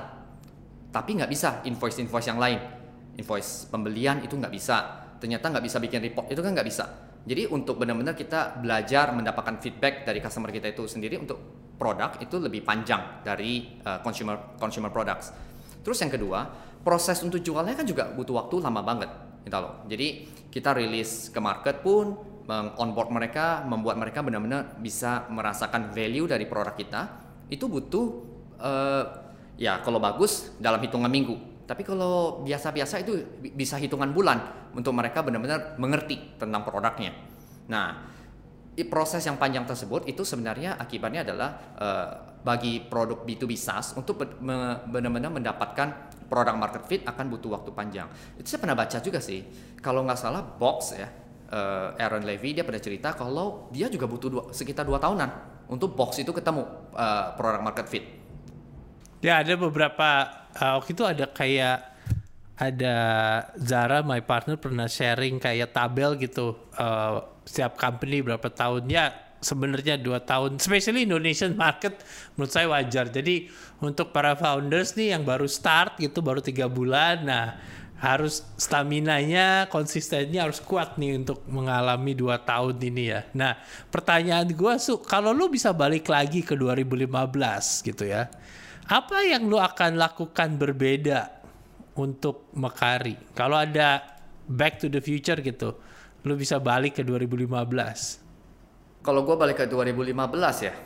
tapi nggak bisa invoice-invoice yang lain, invoice pembelian itu nggak bisa. Ternyata nggak bisa bikin report itu kan nggak bisa. Jadi untuk benar-benar kita belajar mendapatkan feedback dari customer kita itu sendiri untuk produk itu lebih panjang dari uh, consumer consumer products. Terus yang kedua, proses untuk jualnya kan juga butuh waktu lama banget, gitu loh. Jadi kita rilis ke market pun, meng-onboard mereka, membuat mereka benar-benar bisa merasakan value dari produk kita, itu butuh uh, ya kalau bagus dalam hitungan minggu. Tapi kalau biasa-biasa itu bisa hitungan bulan untuk mereka benar-benar mengerti tentang produknya. Nah, proses yang panjang tersebut itu sebenarnya akibatnya adalah uh, bagi produk B to B SaaS untuk benar-benar mendapatkan produk market fit akan butuh waktu panjang. Itu saya pernah baca juga sih. Kalau nggak salah Box ya, uh, Aaron Levy dia pernah cerita kalau dia juga butuh dua, sekitar dua tahunan untuk Box itu ketemu uh, produk market fit. Ya ada beberapa uh, waktu itu ada kayak ada Zara my partner pernah sharing kayak tabel gitu uh, setiap company berapa tahun ya sebenarnya dua tahun, especially Indonesian market menurut saya wajar. Jadi untuk para founders nih yang baru start gitu baru tiga bulan, nah harus staminanya konsistennya harus kuat nih untuk mengalami dua tahun ini ya. Nah pertanyaan gue Su, kalau lu bisa balik lagi ke dua ribu lima belas gitu ya, apa yang lu akan lakukan berbeda untuk Mekari? Kalau ada back to the future gitu, lu bisa balik ke dua ribu lima belas. Kalau gue balik ke dua ribu lima belas ya,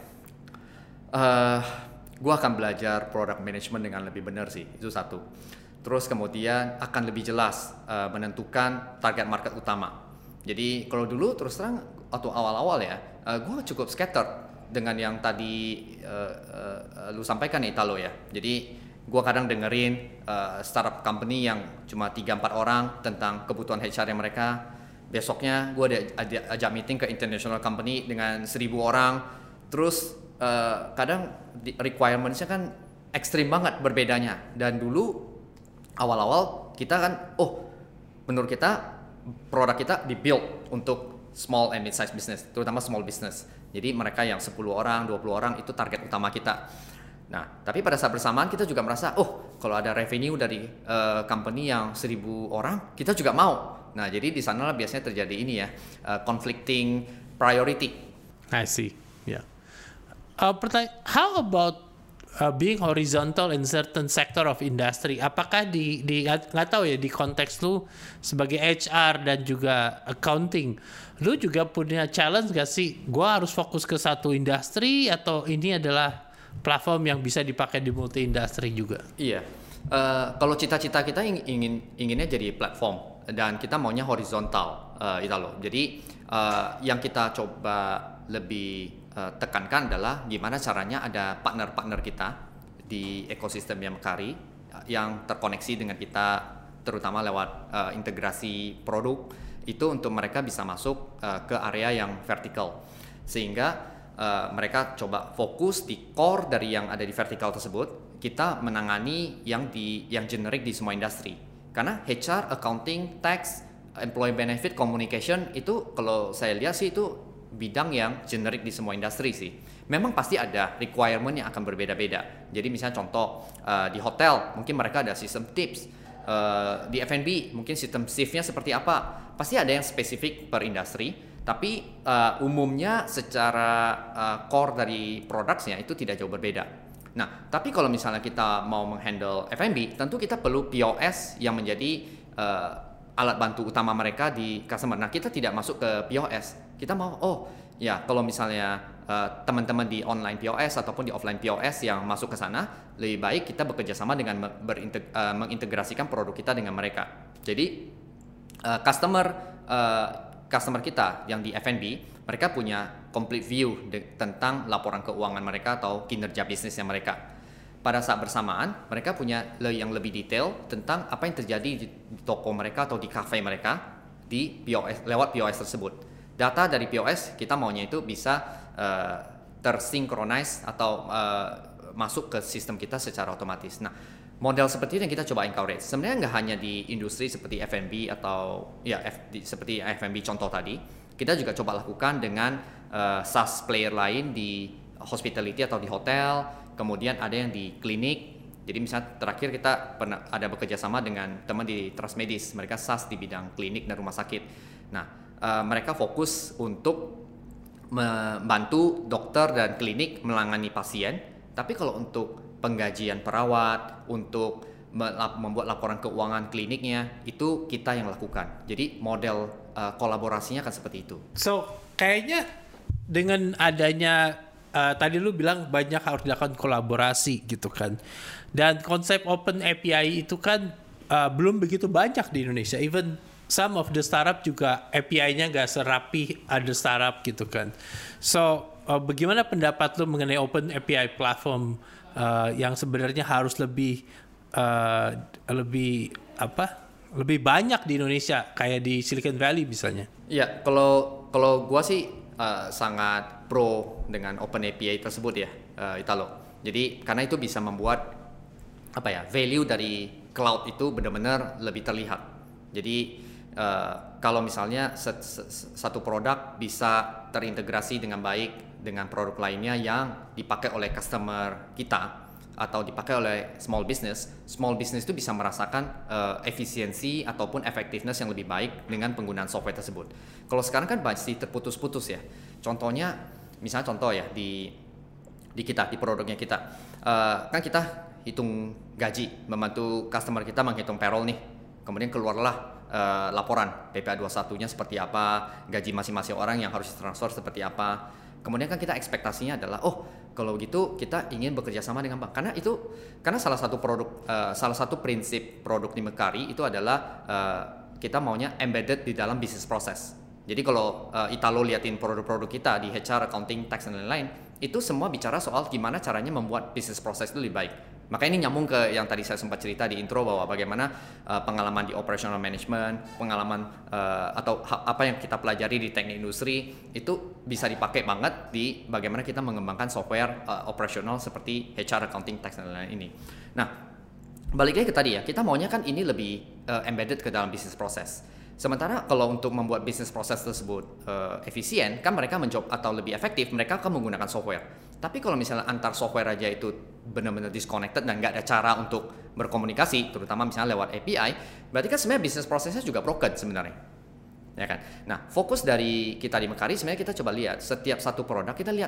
uh, gue akan belajar product management dengan lebih benar sih, itu satu. Terus kemudian akan lebih jelas uh, menentukan target market utama. Jadi kalau dulu terus terang atau awal-awal ya, uh, gue cukup scattered dengan yang tadi uh, uh, uh, lu sampaikan nih Italo ya. Jadi gua kadang dengerin uh, startup company yang cuma tiga empat orang tentang kebutuhan H R yang mereka. Besoknya gua ada, ada ajak meeting ke international company dengan seribu orang. Terus uh, kadang requirements-nya kan ekstrim banget berbedanya. Dan dulu awal-awal kita kan oh menurut kita produk kita di-build untuk small and mid-sized business, terutama small business. Jadi mereka yang sepuluh orang, dua puluh orang itu target utama kita. Nah, tapi pada saat bersamaan kita juga merasa, oh kalau ada revenue dari uh, company yang seribu orang, kita juga mau. Nah, jadi di sana biasanya terjadi ini ya, uh, conflicting priority. I see, ya. Yeah. Uh, pertanyaan, how about uh, being horizontal in certain sector of industry. Apakah di di nggak tahu ya di konteks lu sebagai H R dan juga accounting, lu juga punya challenge gak sih? Gua harus fokus ke satu industri atau ini adalah platform yang bisa dipakai di multi industri juga? Iya. Uh, kalau cita-cita kita ingin inginnya jadi platform dan kita maunya horizontal, uh, Italo. Jadi uh, yang kita coba lebih uh, tekankan adalah gimana caranya ada partner-partner kita di ekosistem Mekari yang terkoneksi dengan kita, terutama lewat uh, integrasi produk itu untuk mereka bisa masuk uh, ke area yang vertikal, sehingga uh, mereka coba fokus di core dari yang ada di vertikal tersebut. Kita menangani yang di yang generik di semua industri. Karena H R, accounting, tax, employee benefit, communication itu kalau saya lihat sih itu bidang yang generik di semua industri sih. Memang pasti ada requirement yang akan berbeda-beda. Jadi misalnya contoh uh, di hotel mungkin mereka ada sistem tips, uh, di F and B mungkin sistem shift-nya seperti apa. Pasti ada yang spesifik per industri. Tapi uh, umumnya secara uh, core dari produknya itu tidak jauh berbeda. Nah, tapi kalau misalnya kita mau menghandle F and B, tentu kita perlu P O S yang menjadi uh, alat bantu utama mereka di customer. Nah, kita tidak masuk ke P O S. Kita mau, oh ya kalau misalnya uh, teman-teman di online P O S ataupun di offline P O S yang masuk ke sana, lebih baik kita bekerja sama dengan berinteg- uh, mengintegrasikan produk kita dengan mereka. Jadi uh, customer uh, customer kita yang di F and B, mereka punya complete view de- tentang laporan keuangan mereka atau kinerja bisnisnya mereka. Pada saat bersamaan, mereka punya le- yang lebih detail tentang apa yang terjadi di, di toko mereka atau di cafe mereka di P O S, lewat P O S tersebut. Data dari P O S kita maunya itu bisa uh, tersinkronis atau uh, masuk ke sistem kita secara otomatis. Nah, model seperti ini yang kita coba encourage. Sebenarnya nggak hanya di industri seperti F and B atau ya F, di, seperti F and B contoh tadi. Kita juga coba lakukan dengan uh, SaaS player lain di hospitality atau di hotel, kemudian ada yang di klinik. Jadi misalnya terakhir kita pernah ada bekerja sama dengan teman di Trust Medis, mereka SaaS di bidang klinik dan rumah sakit. Nah, uh, mereka fokus untuk membantu dokter dan klinik menangani pasien, tapi kalau untuk penggajian perawat, untuk membuat laporan keuangan kliniknya, itu kita yang lakukan. Jadi model uh, kolaborasinya kan seperti itu. So, kayaknya dengan adanya uh, tadi lu bilang banyak harus dilakukan kolaborasi gitu kan. Dan konsep open A P I itu kan uh, belum begitu banyak di Indonesia. Even some of the startup juga A P I-nya nggak serapi ada startup gitu kan. So, uh, bagaimana pendapat lu mengenai open A P I platform uh, yang sebenarnya harus lebih uh, lebih apa? Lebih banyak di Indonesia kayak di Silicon Valley misalnya? Iya, kalau kalau gua sih uh, sangat pro dengan open A P I tersebut ya, uh, Italo. Jadi karena itu bisa membuat apa ya value dari cloud itu benar-benar lebih terlihat. Jadi uh, kalau misalnya set, set, satu produk bisa terintegrasi dengan baik dengan produk lainnya yang dipakai oleh customer kita atau dipakai oleh small business, small business itu bisa merasakan uh, efisiensi ataupun effectiveness yang lebih baik dengan penggunaan software tersebut. Kalau sekarang kan masih terputus-putus ya. Contohnya, misalnya contoh ya di di kita di produknya kita, uh, kan kita hitung gaji, membantu customer kita menghitung payroll nih. Kemudian keluarlah uh, laporan P P A dua puluh satu-nya seperti apa, gaji masing-masing orang yang harus ditransfer seperti apa. Kemudian kan kita ekspektasinya adalah, oh kalau gitu kita ingin bekerja sama dengan bank, karena itu karena salah satu produk uh, salah satu prinsip produk di Mekari itu adalah uh, kita maunya embedded di dalam bisnis proses. Jadi kalau uh, Italo liatin produk-produk kita di H R, accounting, tax dan lain-lain, itu semua bicara soal gimana caranya membuat bisnis proses itu lebih baik. Maka ini nyambung ke yang tadi saya sempat cerita di intro bahwa bagaimana uh, pengalaman di operational management, pengalaman uh, atau ha- apa yang kita pelajari di teknik industri itu bisa dipakai banget di bagaimana kita mengembangkan software uh, operational seperti H R, accounting, tax dan lain-lain ini. Nah, balik lagi ke tadi ya, kita maunya kan ini lebih uh, embedded ke dalam bisnis proses. Sementara kalau untuk membuat bisnis proses tersebut uh, efisien, kan mereka mencoba atau lebih efektif, mereka akan menggunakan software. Tapi kalau misalnya antar software aja itu benar-benar disconnected dan nggak ada cara untuk berkomunikasi, terutama misalnya lewat A P I, berarti kan sebenarnya bisnis prosesnya juga broken sebenarnya, ya kan? Nah, fokus dari kita di Mekari sebenarnya kita coba lihat setiap satu produk kita lihat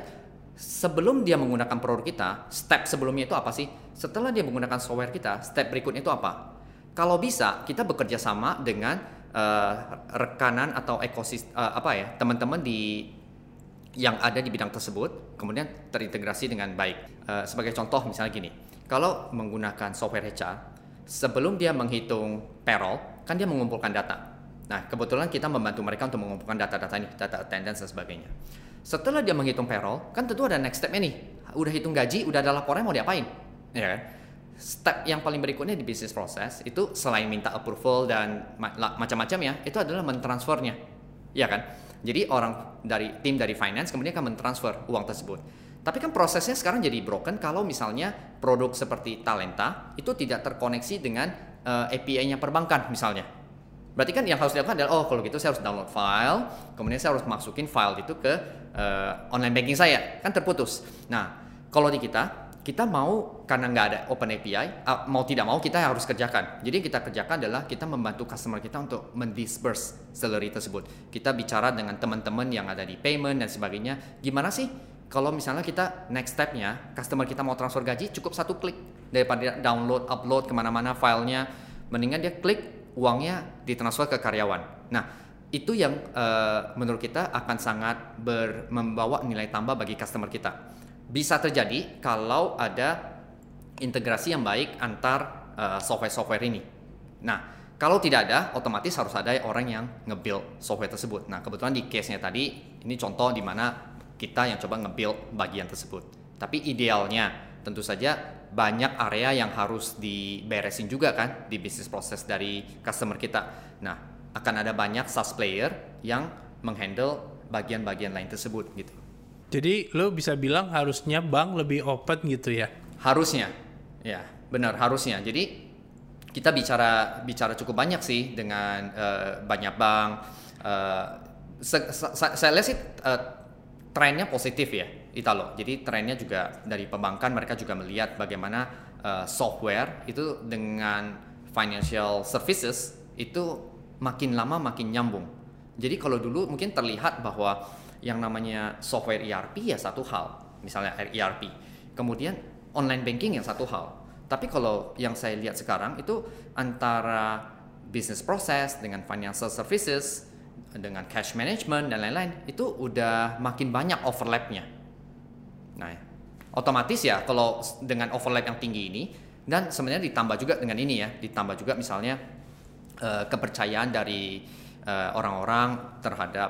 sebelum dia menggunakan produk kita, step sebelumnya itu apa sih? Setelah dia menggunakan software kita, step berikutnya itu apa? Kalau bisa, kita bekerja sama dengan uh, rekanan atau ekosistem uh, apa ya, teman-teman di yang ada di bidang tersebut, kemudian terintegrasi dengan baik. Uh, sebagai contoh misalnya gini, kalau menggunakan software H R, sebelum dia menghitung payroll, kan dia mengumpulkan data. Nah, kebetulan kita membantu mereka untuk mengumpulkan data-data ini, data attendance dan sebagainya. Setelah dia menghitung payroll, kan tentu ada next step-nya nih. Udah hitung gaji, udah ada laporannya, mau diapain? Ya kan? Step yang paling berikutnya di business process itu selain minta approval dan ma- macam-macam ya, itu adalah mentransfernya. Ya kan? Jadi orang dari tim dari finance kemudian akan mentransfer uang tersebut. Tapi kan prosesnya sekarang jadi broken kalau misalnya produk seperti Talenta itu tidak terkoneksi dengan uh, A P I-nya perbankan misalnya. Berarti kan yang harus dilakukan adalah, oh kalau gitu saya harus download file, kemudian saya harus masukin file itu ke uh, online banking saya, kan terputus. Nah, kalau di kita, kita mau karena nggak ada open A P I, uh, mau tidak mau kita harus kerjakan. Jadi yang kita kerjakan adalah kita membantu customer kita untuk mendisperse salary tersebut. Kita bicara dengan teman-teman yang ada di payment dan sebagainya, gimana sih kalau misalnya kita next step-nya, customer kita mau transfer gaji cukup satu klik, daripada download, upload kemana-mana filenya, mendingan dia klik, uangnya ditransfer ke karyawan. Nah, itu yang uh, menurut kita akan sangat ber, membawa nilai tambah bagi customer kita. Bisa terjadi kalau ada integrasi yang baik antar uh, software-software ini. Nah, kalau tidak ada, otomatis harus ada orang yang nge-build software tersebut. Nah, kebetulan di case-nya tadi, ini contoh di mana kita yang coba nge-build bagian tersebut. Tapi idealnya, tentu saja banyak area yang harus diberesin juga kan di bisnis proses dari customer kita. Nah, akan ada banyak SaaS player yang menghandle bagian-bagian lain tersebut gitu. Jadi lo bisa bilang harusnya bank lebih open gitu ya? Harusnya, ya benar harusnya. Jadi kita bicara bicara cukup banyak sih dengan uh, banyak bank. Uh, se- se- saya lihat sih uh, trennya positif ya. Italo. Jadi trennya juga dari perbankan mereka juga melihat bagaimana uh, software itu dengan financial services itu makin lama makin nyambung. Jadi kalau dulu mungkin terlihat bahwa yang namanya software E R P ya satu hal, misalnya E R P. Kemudian online banking yang satu hal. Tapi kalau yang saya lihat sekarang itu antara business process dengan financial services, dengan cash management dan lain-lain itu udah makin banyak overlapnya. Nah, otomatis ya kalau dengan overlap yang tinggi ini dan sebenarnya ditambah juga dengan ini ya, ditambah juga misalnya uh, kepercayaan dari uh, orang-orang terhadap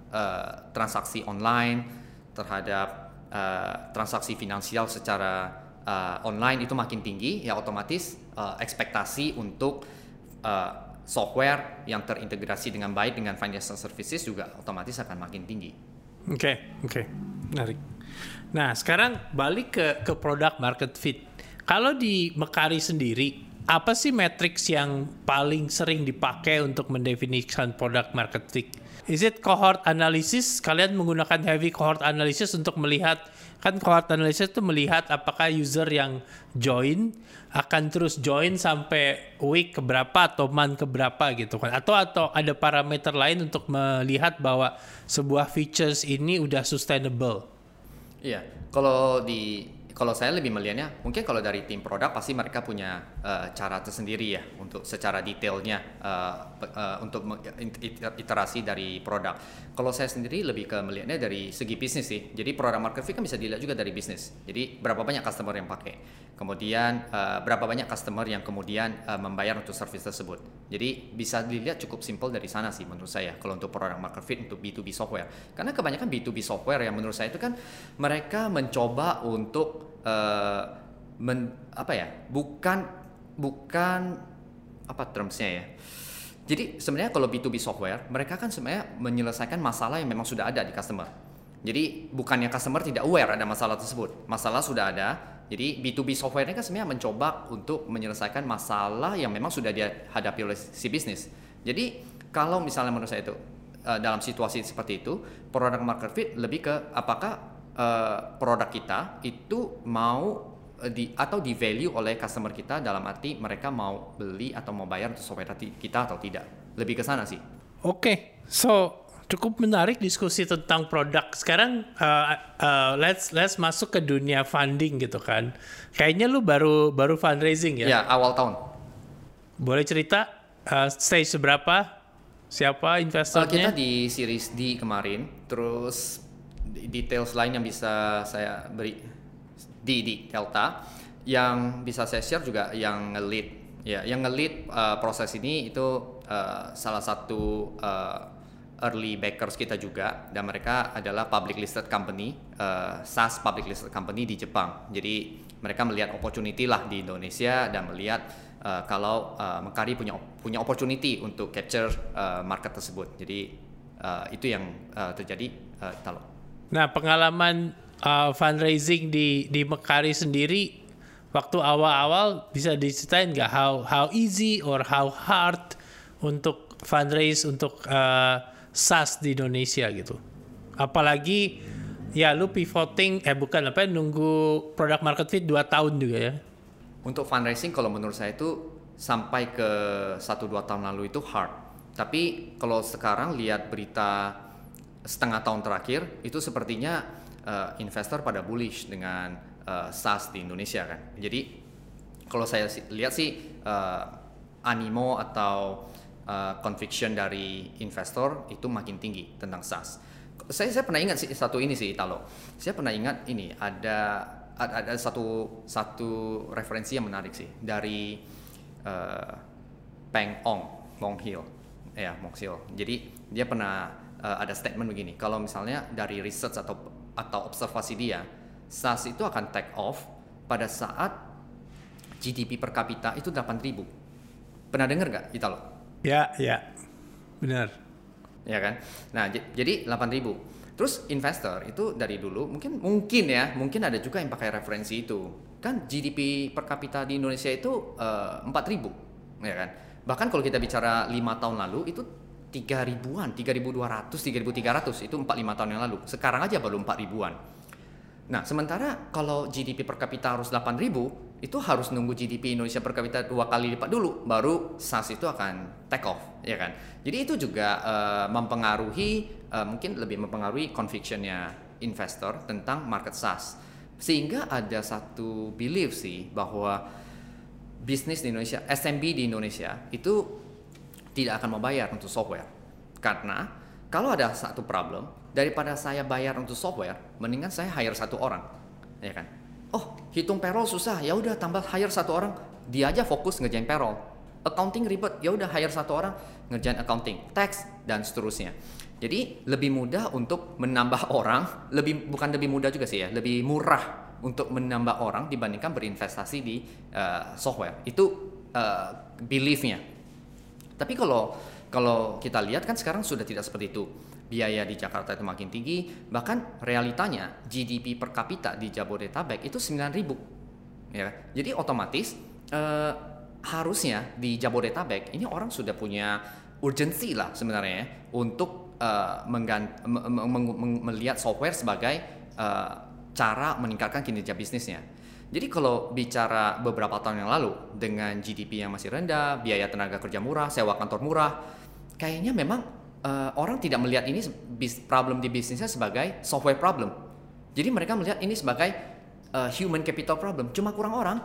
uh, transaksi online, terhadap uh, transaksi finansial secara uh, online itu makin tinggi, ya otomatis uh, ekspektasi untuk uh, software yang terintegrasi dengan baik dengan financial services juga otomatis akan makin tinggi. Oke, okay, oke, okay. Menarik. Nah, sekarang balik ke ke product market fit. Kalau di Mekari sendiri, apa sih matriks yang paling sering dipakai untuk mendefinisikan product market fit? Is it cohort analysis? Kalian menggunakan heavy cohort analysis untuk melihat, kan cohort analysis itu melihat apakah user yang join akan terus join sampai week keberapa atau month keberapa gitu kan? Atau atau ada parameter lain untuk melihat bahwa sebuah features ini udah sustainable? Iya, kalau di kalau saya lebih melihatnya, mungkin kalau dari tim produk pasti mereka punya uh, cara tersendiri ya untuk secara detailnya uh, uh, untuk iterasi dari produk. Kalau saya sendiri lebih ke melihatnya dari segi bisnis sih. Jadi product market fit kan bisa dilihat juga dari bisnis. Jadi berapa banyak customer yang pakai, kemudian uh, berapa banyak customer yang kemudian uh, membayar untuk service tersebut. Jadi bisa dilihat cukup simple dari sana sih menurut saya. Kalau untuk product market fit untuk B to B software, karena kebanyakan B to B software yang menurut saya itu kan mereka mencoba untuk Uh, men, apa ya bukan bukan apa termsnya ya. Jadi sebenarnya kalau B to B software mereka kan sebenarnya menyelesaikan masalah yang memang sudah ada di customer. Jadi bukannya customer tidak aware ada masalah tersebut, masalah sudah ada. Jadi B to B software ini kan sebenarnya mencoba untuk menyelesaikan masalah yang memang sudah dihadapi oleh si bisnis. Jadi kalau misalnya menurut saya itu uh, dalam situasi seperti itu, product market fit lebih ke apakah Uh, produk kita itu mau uh, di atau di value oleh customer kita dalam arti mereka mau beli atau mau bayar untuk software kita atau tidak, lebih ke sana sih. Oke, okay. So cukup menarik diskusi tentang produk. Sekarang uh, uh, let's let's masuk ke dunia funding gitu kan. Kayaknya lu baru baru fundraising ya? Ya, awal tahun. Boleh cerita uh, stage seberapa? Siapa investornya? Uh, kita di series D kemarin. Terus details lain yang bisa saya beri di di Delta. Yang bisa saya share juga yang nge-lead. Ya, yang nge-lead uh, proses ini itu uh, salah satu uh, early backers kita juga, dan mereka adalah public listed company, uh, SaaS public listed company di Jepang. Jadi mereka melihat opportunity lah di Indonesia dan melihat uh, kalau uh, Mekari punya punya opportunity untuk capture uh, market tersebut. Jadi uh, itu yang uh, terjadi uh, Italo. Nah, pengalaman uh, fundraising di di Mekari sendiri waktu awal-awal bisa diceritain nggak how how easy or how hard untuk fundraise untuk uh, SaaS di Indonesia gitu. Apalagi ya lu pivoting eh bukan apa nunggu product market fit dua tahun juga ya. Untuk fundraising kalau menurut saya itu sampai ke satu dua tahun lalu itu hard. Tapi kalau sekarang lihat berita setengah tahun terakhir itu sepertinya uh, investor pada bullish dengan uh, SaaS di Indonesia kan. Jadi kalau saya lihat sih uh, animo atau Uh, conviction dari investor itu makin tinggi tentang SaaS. Saya saya pernah ingat sih satu ini sih Italo. Saya pernah ingat ini ada ada, ada satu satu referensi yang menarik sih dari uh, Peng Ong Mong Hill, ya Mong Hill. Jadi dia pernah uh, ada statement begini. Kalau misalnya dari research atau atau observasi dia, SaaS itu akan take off pada saat G D P per kapita itu delapan ribu. Pernah dengar nggak Italo? Ya, ya, benar. Ya kan. Nah, j- jadi delapan ribu. Terus investor itu dari dulu mungkin mungkin ya, mungkin ada juga yang pakai referensi itu. Kan G D P per kapita di Indonesia itu uh, empat ribu, ya kan. Bahkan kalau kita bicara lima tahun lalu itu tiga ribuan, tiga ribu dua ratus, tiga ribu tiga ratus itu empat lima tahun yang lalu. Sekarang aja baru empat ribuan. Nah, sementara kalau G D P per kapita harus delapan ribu, itu harus nunggu G D P Indonesia per kapita dua kali lipat dulu, baru SaaS itu akan take off, ya kan? Jadi itu juga uh, mempengaruhi, uh, mungkin lebih mempengaruhi convictionnya investor tentang market SaaS. Sehingga ada satu belief sih bahwa bisnis di Indonesia, S M B di Indonesia itu tidak akan membayar untuk software. Karena kalau ada satu problem, daripada saya bayar untuk software, mendingan saya hire satu orang, ya kan? Oh, hitung payroll susah, ya udah tambah hire satu orang, dia aja fokus ngerjain payroll. Accounting ribet, ya udah hire satu orang ngerjain accounting, tax dan seterusnya. Jadi lebih mudah untuk menambah orang, lebih bukan lebih mudah juga sih ya, lebih murah untuk menambah orang dibandingkan berinvestasi di uh, software. Itu uh, beliefnya. Tapi kalau kalau kita lihat kan sekarang sudah tidak seperti itu. Biaya di Jakarta itu makin tinggi, bahkan realitanya G D P per kapita di Jabodetabek itu sembilan ribu. Ya. Jadi otomatis eh, harusnya di Jabodetabek ini orang sudah punya urgensi lah sebenarnya untuk eh, menggant- m- m- m- melihat software sebagai eh, cara meningkatkan kinerja bisnisnya. Jadi kalau bicara beberapa tahun yang lalu dengan G D P yang masih rendah, biaya tenaga kerja murah, sewa kantor murah, kayaknya memang Uh, orang tidak melihat ini bis, problem di bisnisnya sebagai software problem. Jadi mereka melihat ini sebagai uh, human capital problem. Cuma kurang orang.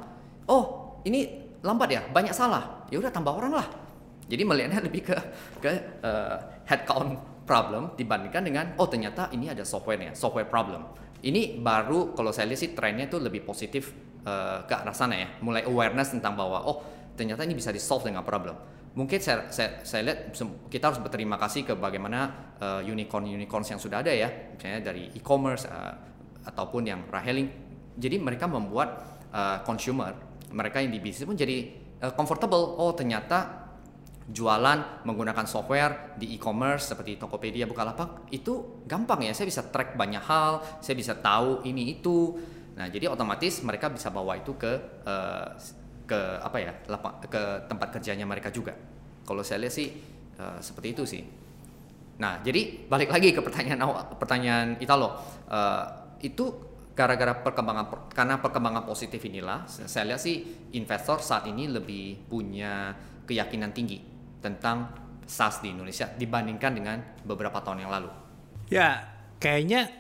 Oh, ini lambat ya, banyak salah. Ya udah tambah orang lah. Jadi melihatnya lebih ke ke uh, headcount problem dibandingkan dengan oh ternyata ini ada softwarenya, software problem. Ini baru kalau saya lihat sih trennya itu lebih positif uh, ke arah sana ya. Mulai awareness tentang bahwa oh ternyata ini bisa di-solve dengan problem. Mungkin saya, saya, saya lihat kita harus berterima kasih ke bagaimana uh, unicorn-unicorns yang sudah ada ya, misalnya dari e-commerce uh, ataupun yang ride-hailing. Jadi mereka membuat uh, consumer, mereka yang di bisnis pun jadi uh, comfortable. Oh ternyata jualan menggunakan software di e-commerce seperti Tokopedia, Bukalapak itu gampang ya. Saya bisa track banyak hal, saya bisa tahu ini itu. Nah jadi otomatis mereka bisa bawa itu ke uh, ke apa ya lapak, ke tempat kerjanya mereka juga. Kalau saya lihat sih uh, seperti itu sih. Nah jadi balik lagi ke pertanyaan awal, pertanyaan Italo, uh, itu gara-gara perkembangan karena perkembangan positif inilah saya lihat sih investor saat ini lebih punya keyakinan tinggi tentang SaaS di Indonesia dibandingkan dengan beberapa tahun yang lalu? Ya, kayaknya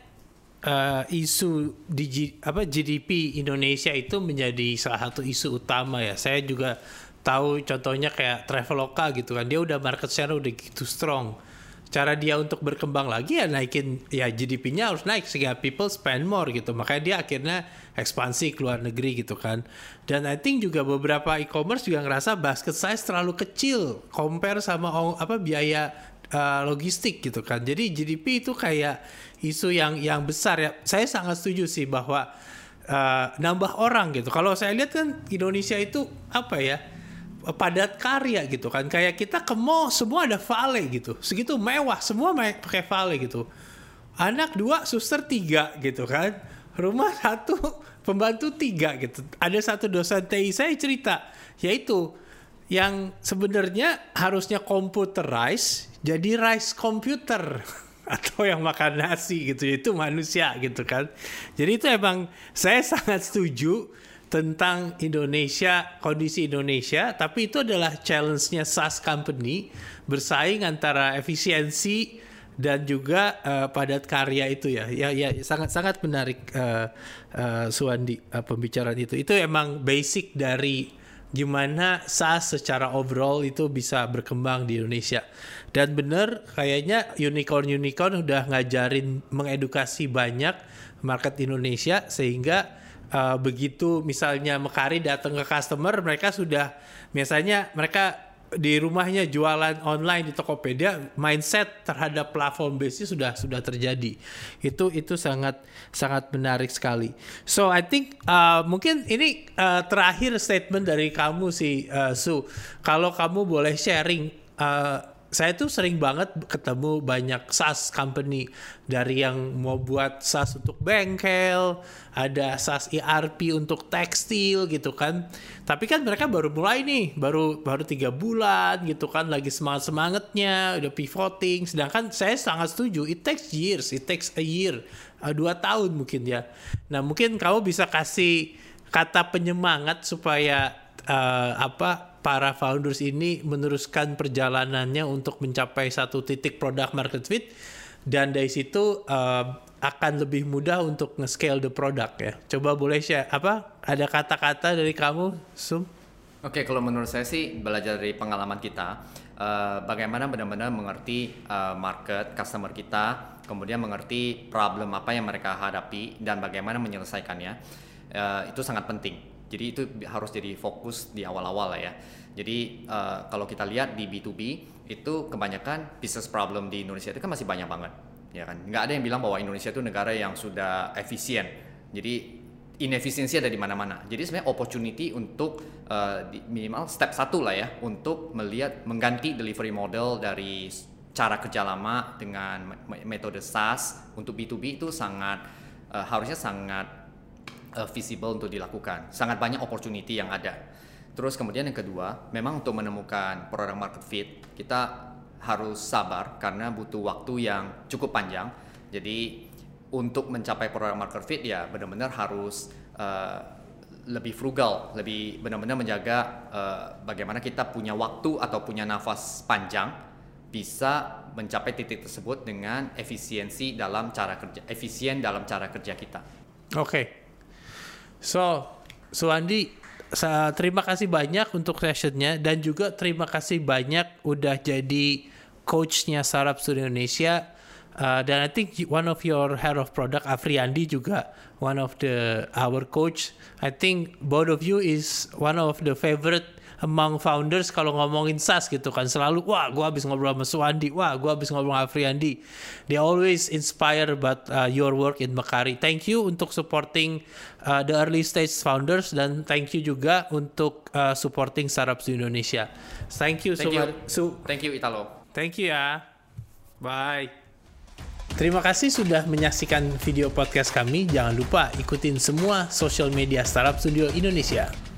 uh, isu digi, apa G D P Indonesia itu menjadi salah satu isu utama ya. Saya juga tahu contohnya kayak Traveloka gitu kan, dia udah market share udah gitu strong. Cara dia untuk berkembang lagi ya naikin ya G D P-nya harus naik sehingga people spend more gitu. Makanya dia akhirnya ekspansi ke luar negeri gitu kan. Dan I think juga beberapa e-commerce juga ngerasa basket size terlalu kecil compare sama apa biaya uh, logistik gitu kan. Jadi G D P itu kayak isu yang yang besar ya. Saya sangat setuju sih bahwa uh, nambah orang gitu. Kalau saya lihat kan Indonesia itu apa ya? Padat karya gitu kan, kayak kita ke mall semua ada valet gitu, segitu mewah semua pakai valet gitu, anak dua suster tiga gitu kan, rumah satu pembantu tiga gitu. Ada satu dosen T I saya cerita, yaitu yang sebenarnya harusnya computerized jadi rice computer atau yang makan nasi gitu, itu manusia gitu kan. Jadi itu emang saya sangat setuju tentang Indonesia, kondisi Indonesia, tapi itu adalah challenge-nya SaaS company bersaing antara efisiensi dan juga uh, padat karya itu ya. Ya ya sangat-sangat menarik uh, uh, Suwandi uh, pembicaraan itu. Itu emang basic dari gimana SaaS secara overall itu bisa berkembang di Indonesia. Dan benar kayaknya unicorn-unicorn udah ngajarin mengedukasi banyak market Indonesia sehingga Uh, begitu misalnya Mekari datang ke customer, mereka sudah biasanya mereka di rumahnya jualan online di Tokopedia, mindset terhadap platform base sudah sudah terjadi. Itu itu sangat sangat menarik sekali. So I think uh, mungkin ini uh, terakhir statement dari kamu sih uh, Su. Kalau kamu boleh sharing, uh, saya tuh sering banget ketemu banyak SaaS company, dari yang mau buat SaaS untuk bengkel, ada SaaS E R P untuk tekstil gitu kan. Tapi kan mereka baru mulai nih, baru baru tiga bulan gitu kan, lagi semangat semangatnya, udah pivoting. Sedangkan saya sangat setuju, it takes years, it takes a year, uh, dua tahun mungkin ya. Nah mungkin kamu bisa kasih kata penyemangat supaya uh, apa? para founders ini meneruskan perjalanannya untuk mencapai satu titik product market fit, dan dari situ uh, akan lebih mudah untuk nge-scale the product ya. Coba boleh share apa? Ada kata-kata dari kamu, Sum? Oke, kalau menurut saya sih belajar dari pengalaman kita, uh, bagaimana benar-benar mengerti uh, market, customer kita, kemudian mengerti problem apa yang mereka hadapi dan bagaimana menyelesaikannya, uh, itu sangat penting. Jadi itu harus jadi fokus di awal-awal lah ya. Jadi uh, kalau kita lihat di B to B itu kebanyakan business problem di Indonesia itu kan masih banyak banget, ya kan. Nggak ada yang bilang bahwa Indonesia itu negara yang sudah efisien. Jadi inefisiensi ada di mana-mana. Jadi sebenarnya opportunity untuk uh, di, minimal step satu lah ya untuk melihat mengganti delivery model dari cara kerja lama dengan metode SaaS untuk B to B itu sangat uh, harusnya sangat Uh, visible untuk dilakukan. Sangat banyak opportunity yang ada. Terus kemudian yang kedua, memang untuk menemukan product market fit, kita harus sabar karena butuh waktu yang cukup panjang. Jadi untuk mencapai product market fit ya benar-benar harus uh, lebih frugal, lebih benar-benar menjaga uh, bagaimana kita punya waktu atau punya nafas panjang bisa mencapai titik tersebut dengan efisiensi dalam cara kerja, efisien dalam cara kerja kita. Oke. Okay. So, Suwandi, terima kasih banyak untuk sessionnya, dan juga terima kasih banyak udah jadi coachnya Startup Studio Indonesia. Uh, dan I think one of your head of product, Afriandi, juga one of the our coach. I think both of you is one of the favorite among founders kalau ngomongin SaaS gitu kan. Selalu, wah gue habis ngobrol sama Suwandi, wah gue habis ngobrol sama Afriandi. They always inspire about uh, your work in Mekari. Thank you untuk supporting uh, the early stage founders, dan thank you juga untuk uh, supporting startups di Indonesia. Thank you. Thank so you. Su- Thank you Italo. Thank you ya. Bye. Terima kasih sudah menyaksikan video podcast kami. Jangan lupa ikutin semua social media Startup Studio Indonesia.